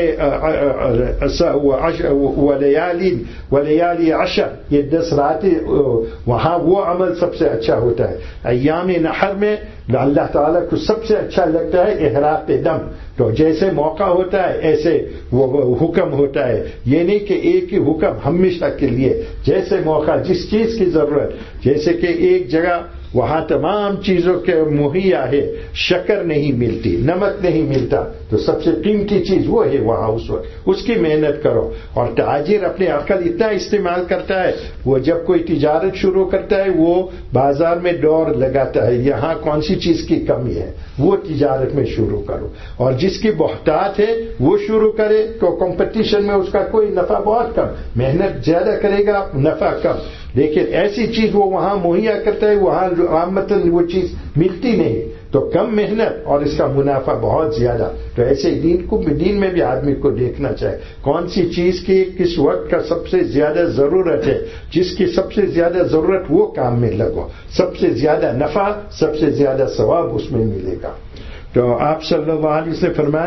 वलयाली वलयाली अशर, ये दस रातें, वहां वो अमल सबसे अच्छा होता है। अय्याम नहर में अल्लाह ताला को सबसे अच्छा लगता है इहराक़ दम, तो जैसे मौका होता है ऐसे वो हुक्म होता है। ये नहीं कि एक ही हुक्म हमेशा के लिए, जैसे मौका जिस चीज की जरूरत, जैसे कि एक जगह वहां तमाम चीजों के मुहैया है, शक्कर नहीं मिलती, नमक नहीं मिलता, तो सबसे कीमती चीज वो है वहां उस वक्त, उसकी मेहनत करो। और ताजिर अपने अकल इतना इस्तेमाल करता है, वो जब कोई तिजारत शुरू करता है वो बाजार में दौड़ लगाता है, यहाँ कौन सी चीज की कमी है, वो तिजारत में शुरू करो। और जिसकी बहुतात है वो शुरू करे, तो कंपटीशन में उसका कोई नफा बहुत कम, मेहनत ज्यादा करेगा नफा कम, लेकिन ऐसी चीज वो वहां मुहैया करता है, वहां आमतन वो चीज मिलती नहीं, तो कम मेहनत और इसका मुनाफा बहुत ज्यादा। तो ऐसे दीन को दीन में भी आदमी को देखना चाहिए कौन सी चीज की किस वक्त का सबसे ज्यादा जरूरत है, जिसकी सबसे ज्यादा जरूरत वो काम में लगो, सबसे ज्यादा नफा सबसे ज्यादा सवाब उसमें मिलेगा। तो आप सल्लल्लाहु अलैहि वसल्लम ने फरमाया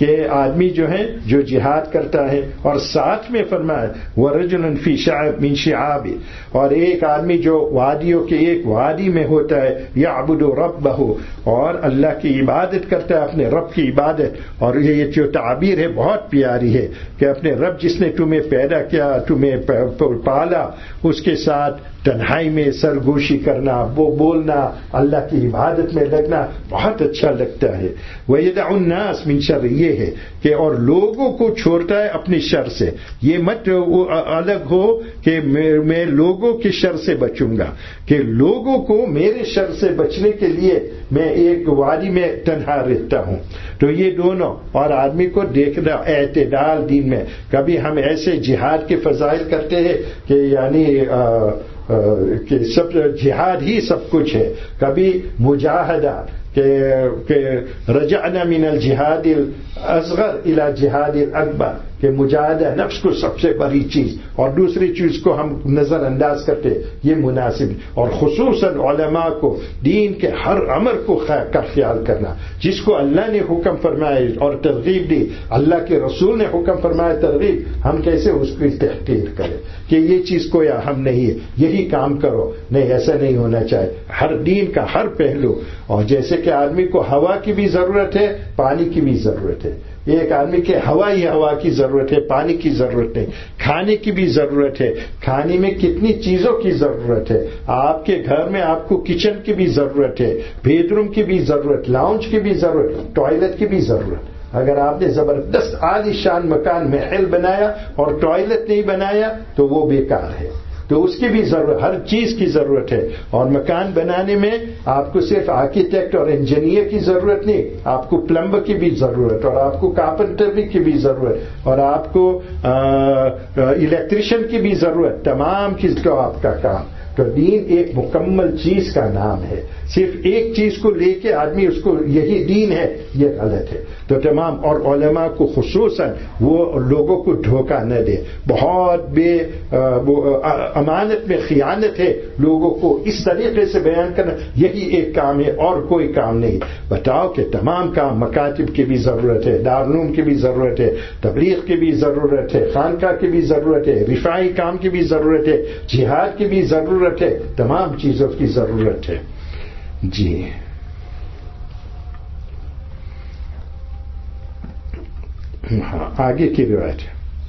کہ آدمی جو ہے جو جہاد کرتا ہے، اور ساتھ میں فرمایا وَرَجُلٌ فِي شَعْبٍ مِّن شِعَابِ، اور ایک آدمی جو وادیوں کے ایک وادی میں ہوتا ہے، يَعْبُدُ رَبَّهُ، اور اللہ کی عبادت کرتا ہے، اپنے رب کی عبادت. اور یہ جو تعبیر ہے بہت پیاری ہے کہ اپنے رب جس نے تمہیں پیدا کیا، تمہیں پالا، اس کے ساتھ تنہائی میں سرگوشی کرنا، وہ بولنا، اللہ کی عبادت میں لگنا بہت اچھا لگتا ہے. وَيَدَعُ النَّاسَ مِن شَرِّ، یہ ہے کہ اور لوگوں کو چھوڑتا ہے اپنی شر سے. یہ مت الگ ہو کہ میں لوگوں کی شر سے بچوں گا، کہ لوگوں کو میرے شر سے بچنے کے لیے میں ایک وادی میں تنہا رہتا ہوں. تو یہ دونوں، اور آدمی کو دیکھنا اعتدال دین میں. کبھی ہم ایسے جہاد کے فضائل کرتے ہیں کہ یعنی کہ سب جہاد ہی سب کچھ ہے. کبھی مجاہدہ کہ رجعنا من الجہاد الاصغر الى جہاد الاکبر، کہ مجاہدہ نفس کو سب سے بڑی چیز، اور دوسری چیز کو ہم نظر انداز کرتے، یہ مناسب. اور خصوصاً علماء کو دین کے ہر امر کو کا خیال کرنا، جس کو اللہ نے حکم فرمائے اور ترغیب دی، اللہ کے رسول نے حکم فرمایا ترغیب، ہم کیسے اس کی تحقیر کریں کہ یہ چیز کوئی اہم نہیں ہے، یہی کام کرو. نہیں، ایسا نہیں ہونا چاہیے. ہر دین کا ہر پہلو، اور جیسے کہ آدمی کو ہوا کی بھی ضرورت ہے، پانی کی بھی ضرورت ہے. ایک آدمی کے ہوا ہی ہوا کی ضرورت ہے، پانی کی ضرورت ہے، کھانے کی بھی ضرورت ہے. کھانے میں کتنی چیزوں کی ضرورت ہے. آپ کے گھر میں آپ کو کچن کی بھی ضرورت ہے، بیڈ روم کی بھی ضرورت، لاؤنج کی بھی ضرورت، ٹوائلٹ کی بھی ضرورت. اگر آپ نے زبردست عالی شان مکان محل بنایا اور ٹوائلٹ نہیں بنایا تو وہ بیکار ہے. تو اس کی بھی ضرورت، ہر چیز کی ضرورت ہے. اور مکان بنانے میں آپ کو صرف آرکیٹیکٹ اور انجینئر کی ضرورت نہیں، آپ کو پلمبر کی بھی ضرورت، اور آپ کو کارپینٹر کی بھی ضرورت، اور آپ کو الیکٹریشین کی بھی ضرورت. تمام چیز کا آپ کا کام. تو دین ایک مکمل چیز کا نام ہے. صرف ایک چیز کو لے کے آدمی اس کو یہی دین ہے، یہ غلط ہے. تو تمام، اور علماء کو خصوصاً وہ لوگوں کو دھوکہ نہ دے. بہت بے امانت میں خیانت ہے لوگوں کو اس طریقے سے بیان کرنا، یہی ایک کام ہے اور کوئی کام نہیں. بتاؤ کہ تمام کام، مکاتب کی بھی ضرورت ہے، دارالعلوم کی بھی ضرورت ہے، تبلیغ کی بھی ضرورت ہے، خانقاہ کی بھی ضرورت ہے، رفاعی کام کی بھی ضرورت ہے، جہاد کی بھی ضرورت ہے، تمام چیزوں کی ضرورت ہے. جی ہاں، آگے کی روایت.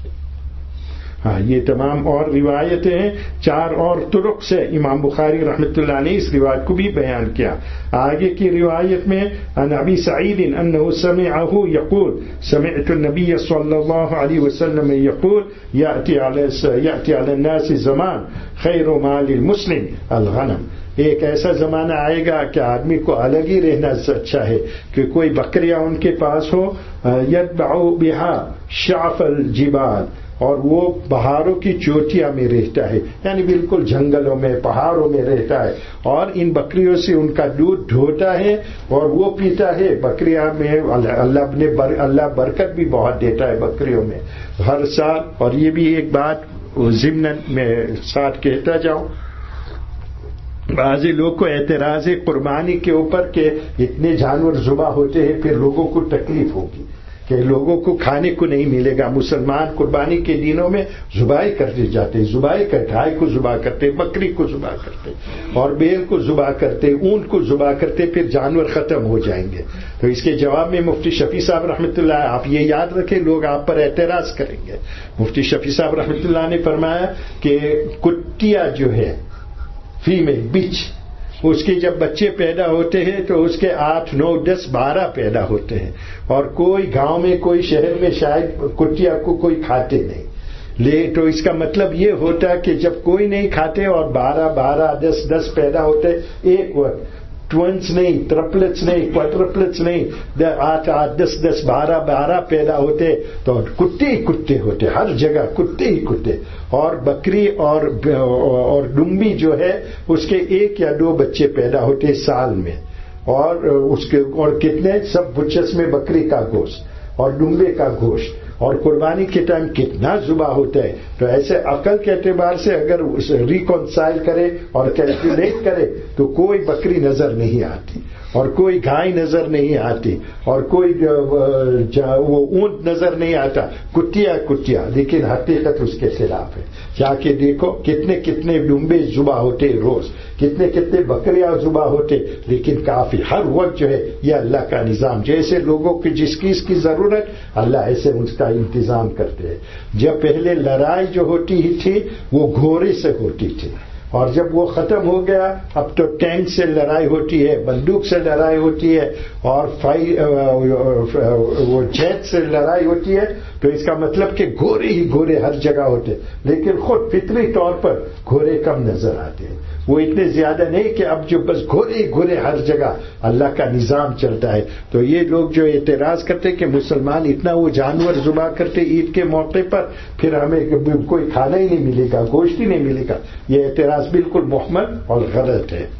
ہاں، یہ تمام اور روایتیں ہیں. چار اور طرق سے امام بخاری رحمۃ اللہ نے اس روایت کو بھی بیان کیا. آگے کی روایت میں عن ابی سعید انه سمعه يقول سمعت النبي صلی اللہ علیہ وسلم يقول يأتي على يأتي على الناس زمان خیر مال المسلم الغنم. ایک ایسا زمانہ آئے گا کہ آدمی کو الگ ہی رہنا اچھا ہے کہ کوئی بکریاں ان کے پاس ہو، یتبع بها شعف الجبال، اور وہ پہاڑوں کی چوٹیاں میں رہتا ہے، یعنی بالکل جنگلوں میں پہاڑوں میں رہتا ہے، اور ان بکریوں سے ان کا دودھ ڈھوتا ہے اور وہ پیتا ہے. بکریاں میں اللہ نے بر اللہ برکت بھی بہت دیتا ہے بکریوں میں ہر سال. اور یہ بھی ایک بات ضمن میں ساتھ کہتا جاؤں، بعض لوگ کو اعتراض ہے قربانی کے اوپر کہ اتنے جانور ذبح ہوتے ہیں پھر لوگوں کو تکلیف ہوگی، کہ لوگوں کو کھانے کو نہیں ملے گا. مسلمان قربانی کے دنوں میں ذبح کرتے جاتے، ذبح کر گائے کو ذبح کرتے، بکری کو ذبح کرتے، اور بیل کو ذبح کرتے، اونٹ کو ذبح کرتے، پھر جانور ختم ہو جائیں گے. تو اس کے جواب میں مفتی شفیع صاحب رحمۃ اللہ، آپ یہ یاد رکھیں لوگ آپ پر اعتراض کریں گے. مفتی شفیع صاحب رحمۃ اللہ نے فرمایا کہ کٹیا جو ہے فیمیل بچ، اس کے جب بچے پیدا ہوتے ہیں تو اس کے آٹھ نو دس بارہ پیدا ہوتے ہیں، اور کوئی گاؤں میں کوئی شہر میں شاید کٹیا کو کوئی کھاتے نہیں لے. تو اس کا مطلب یہ ہوتا کہ جب کوئی نہیں کھاتے اور بارہ بارہ دس دس پیدا ہوتے ایک وقت، ٹوینس نہیں، ٹرپلٹس نہیں، کوادرپلٹس نہیں، آٹھ آٹھ دس دس بارہ بارہ پیدا ہوتے، تو کتے ہی کتے ہوتے، ہر جگہ کتے ہی کتے. اور بکری اور اور ڈمبی جو ہے اس کے ایک یا دو بچے پیدا ہوتے سال میں، اور اس کے اور کتنے سب بچس میں بکری کا گوشت اور ڈمبے کا گوشت. اور قربانی کے ٹائم کتنا ذبح ہوتا ہے. تو ایسے عقل کے اعتبار سے اگر ریکنسائل کرے اور کیلکولیٹ کرے تو کوئی بکری نظر نہیں آتی اور کوئی گائے نظر نہیں آتی اور کوئی وہ اونٹ نظر نہیں آتا, کتیا کتیا. لیکن حقیقت اس کے خلاف ہے. جا کے دیکھو کتنے کتنے ڈمبے ذبح ہوتے روز, کتنے کتنے بکریاں ذبح ہوتے, لیکن کافی ہر وقت جو ہے یہ اللہ کا نظام. جیسے لوگوں کی جس چیز کی ضرورت اللہ ایسے اس کا انتظام کرتے ہیں. جب پہلے لڑائی جو ہوتی ہی تھی وہ گھوڑے سے ہوتی تھی, اور جب وہ ختم ہو گیا اب تو ٹینک سے لڑائی ہوتی ہے, بندوق سے لڑائی ہوتی ہے, اور وہ جیٹ سے لڑائی ہوتی ہے. تو اس کا مطلب کہ گھوڑے ہی گھوڑے ہر جگہ ہوتے, لیکن خود فطری طور پر گھوڑے کم نظر آتے ہیں. وہ اتنے زیادہ نہیں کہ اب جو بس گھوڑے ہی گھوڑے ہر جگہ اللہ کا نظام چلتا ہے. تو یہ لوگ جو اعتراض کرتے کہ مسلمان اتنا وہ جانور ذبح کرتے عید کے موقع پر, پھر ہمیں کوئی کھانا ہی نہیں ملے گا, گوشت ہی نہیں ملے گا, یہ اعتراض بالکل محمل اور غلط ہے.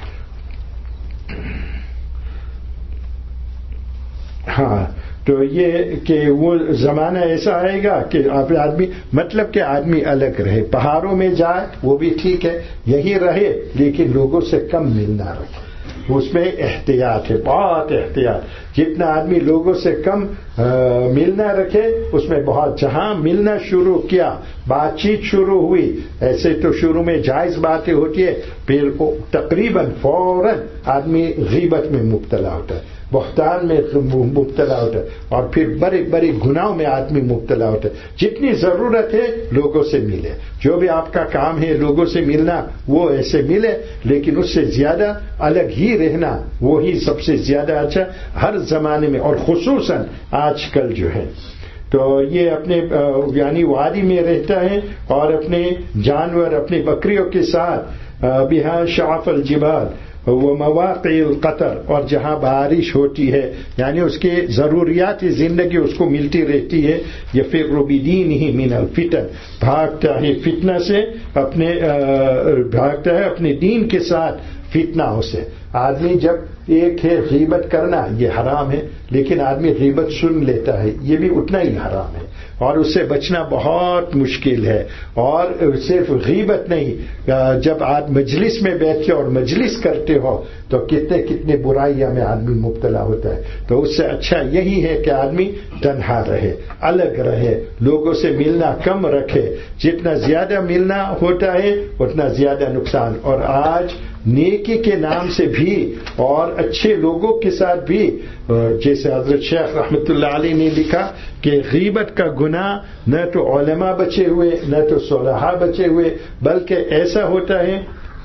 ہاں, تو یہ کہ وہ زمانہ ایسا آئے گا کہ آپ آدمی مطلب کہ آدمی الگ رہے, پہاڑوں میں جائے وہ بھی ٹھیک ہے, یہی رہے لیکن لوگوں سے کم ملنا رکھے. اس میں احتیاط ہے, بہت احتیاط. جتنا آدمی لوگوں سے کم ملنا رکھے اس میں بہت. جہاں ملنا شروع کیا, بات چیت شروع ہوئی, ایسے تو شروع میں جائز باتیں ہوتی ہے, پھر تقریباً فوراً آدمی غیبت میں مبتلا ہوتا ہے, بہتان میں مبتلا ہوتا ہے, اور پھر بڑے بڑے گناہوں میں آدمی مبتلا ہوتا ہے. جتنی ضرورت ہے لوگوں سے ملے, جو بھی آپ کا کام ہے لوگوں سے ملنا وہ ایسے ملے, لیکن اس سے زیادہ الگ ہی رہنا وہی سب سے زیادہ اچھا ہر زمانے میں, اور خصوصاً آج کل جو ہے. تو یہ اپنے یعنی وادی میں رہتا ہے اور اپنے جانور اپنی بکریوں کے ساتھ بہا شعف الجبال وہ مواقع القطر, اور جہاں بارش ہوتی ہے یعنی اس کے ضروریات زندگی اس کو ملتی رہتی ہے. یفر بدینہ من الفتن, بھاگتا ہے فتنہ سے, اپنے بھاگتا ہے اپنے دین کے ساتھ فتنہ سے. آدمی جب ایک ہے غیبت کرنا یہ حرام ہے, لیکن آدمی غیبت سن لیتا ہے یہ بھی اتنا ہی حرام ہے, اور اس سے بچنا بہت مشکل ہے. اور صرف غیبت نہیں, جب آپ مجلس میں بیٹھے اور مجلس کرتے ہو تو کتنے کتنے برائیاں میں آدمی مبتلا ہوتا ہے. تو اس سے اچھا یہی ہے کہ آدمی تنہا رہے, الگ رہے, لوگوں سے ملنا کم رکھے. جتنا زیادہ ملنا ہوتا ہے اتنا زیادہ نقصان. اور آج نیکی کے نام سے بھی اور اچھے لوگوں کے ساتھ بھی, جیسے حضرت شیخ رحمت اللہ علیہ نے لکھا کہ غیبت کا گناہ نہ تو علماء بچے ہوئے نہ تو صلحاء بچے ہوئے, بلکہ ایسا ہوتا ہے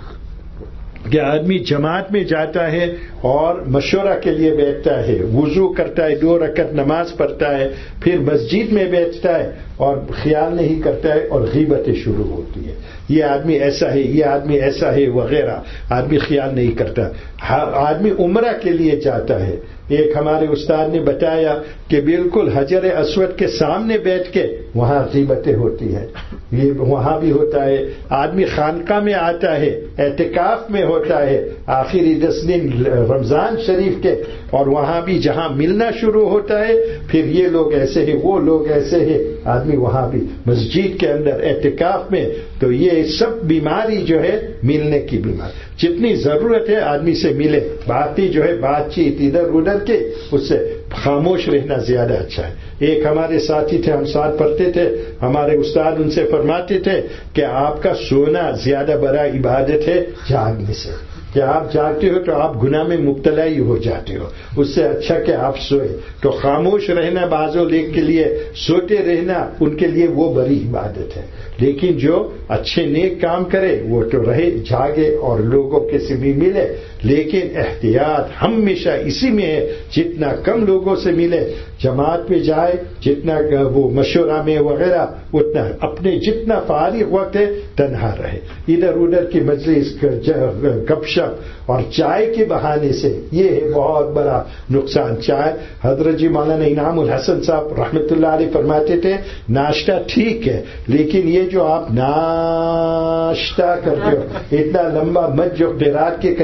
کہ آدمی جماعت میں جاتا ہے اور مشورہ کے لیے بیٹھتا ہے, وضو کرتا ہے, دو رکعت نماز پڑھتا ہے, پھر مسجد میں بیٹھتا ہے اور خیال نہیں کرتا ہے اور غیبتیں شروع ہوتی ہے. یہ آدمی ایسا ہے, یہ آدمی ایسا ہے وغیرہ, آدمی خیال نہیں کرتا. آدمی عمرہ کے لیے جاتا ہے. ایک ہمارے استاد نے بتایا کہ بالکل حجر اسود کے سامنے بیٹھ کے وہاں غیبتیں ہوتی ہیں, یہ وہاں بھی ہوتا ہے. آدمی خانقاہ میں آتا ہے, اعتکاف میں ہوتا ہے آخری دس دن رمضان شریف کے, اور وہاں بھی جہاں ملنا شروع ہوتا ہے پھر یہ لوگ ایسے ہیں وہ لوگ ایسے ہیں, آدمی وہاں بھی مسجد کے اندر اعتکاف میں. تو یہ سب بیماری جو ہے ملنے کی بیماری. جتنی ضرورت ہے آدمی سے ملے, باقی جو ہے بات چیت ادھر ادھر کے اس سے خاموش رہنا زیادہ اچھا ہے. ایک ہمارے ساتھی تھے, ہم ساتھ پڑھتے تھے, ہمارے استاد ان سے فرماتے تھے کہ آپ کا سونا زیادہ بڑا عبادت ہے جاگنے سے, کہ آپ جاگتے ہو تو آپ گناہ میں مبتلا ہی ہو جاتے ہو, اس سے اچھا کہ آپ سوئے. تو خاموش رہنا بعضوں لوگ کے لیے, سوتے رہنا ان کے لیے وہ بڑی عبادت ہے. لیکن جو اچھے نیک کام کرے وہ تو رہے, جاگے اور لوگوں کے سے بھی ملے, لیکن احتیاط ہمیشہ اسی میں ہے جتنا کم لوگوں سے ملے, جماعت میں جائے, جتنا وہ مشورہ میں وغیرہ اتنا, اپنے جتنا فارغ وقت ہے تنہا رہے. ادھر ادھر کی مجلس, گپ شپ اور چائے کے بہانے سے یہ ہے بہت بڑا نقصان. چائے, حضرت جی مولانا انعام الحسن صاحب رحمۃ اللہ علیہ فرماتے تھے ناشتہ ٹھیک ہے, لیکن یہ جو آپ ناشتہ کرتے ہو اتنا لمبا مت جو ڈرات کے کہیں کوئی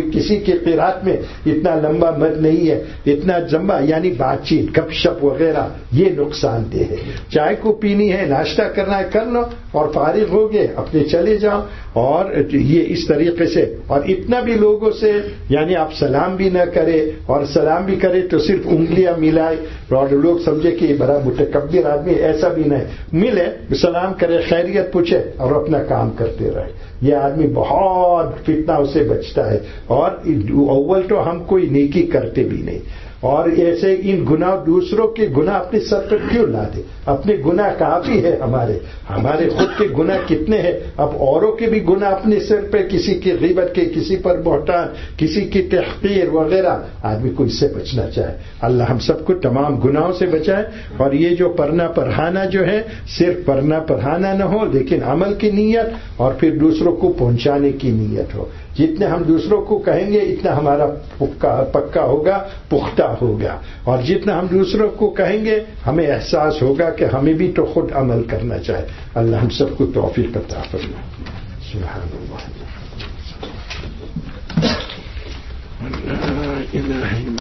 کسی کی قرات میں اتنا لمبا مد نہیں ہے، اتنا لمبا، یعنی بات چیت گپ شپ وغیرہ یہ نقصان دہ ہے. چائے کو پینی ہے، ناشتہ کرنا ہے کر لو اور فارغ ہو گئے اپنے چلے جاؤ. اور یہ اس طریقے سے، اور اتنا بھی لوگوں سے یعنی آپ سلام بھی نہ کرے، اور سلام بھی کرے تو صرف انگلیاں ملائے اور لوگ سمجھے کہ یہ بڑا متکبر آدمی، ایسا بھی نہیں. ملے سلام کرے، خیریت پوچھے اور اپنا کام کرتے رہے. یہ آدمی بہت فتنہ اسے بچتا ہے. اور اول تو ہم کوئی نیکی کرتے بھی نہیں، اور ایسے ان گناہ دوسروں کے گناہ اپنے سر پر کیوں لا دے؟ اپنے گناہ کافی ہے ہمارے ہمارے خود کے گناہ کتنے ہیں، اب اوروں کے بھی گناہ اپنے سر پہ، کسی کی غیبت کے، کسی پر بہتان، کسی کی تحقیر وغیرہ. آدمی کو اس سے بچنا چاہے. اللہ ہم سب کو تمام گناہوں سے بچائے. اور یہ جو پڑھنا پڑھانا جو ہے صرف پڑھنا پڑھانا نہ ہو، لیکن عمل کی نیت اور پھر دوسروں کو پہنچانے کی نیت ہو. جتنے ہم دوسروں کو کہیں گے اتنا ہمارا پکا پکا ہوگا، پختہ ہوگا. اور جتنا ہم دوسروں کو کہیں گے ہمیں احساس ہوگا کہ ہمیں بھی تو خود عمل کرنا چاہے. اللہ ہم سب کو توفیق عطا فرمائے. سبحان اللہ.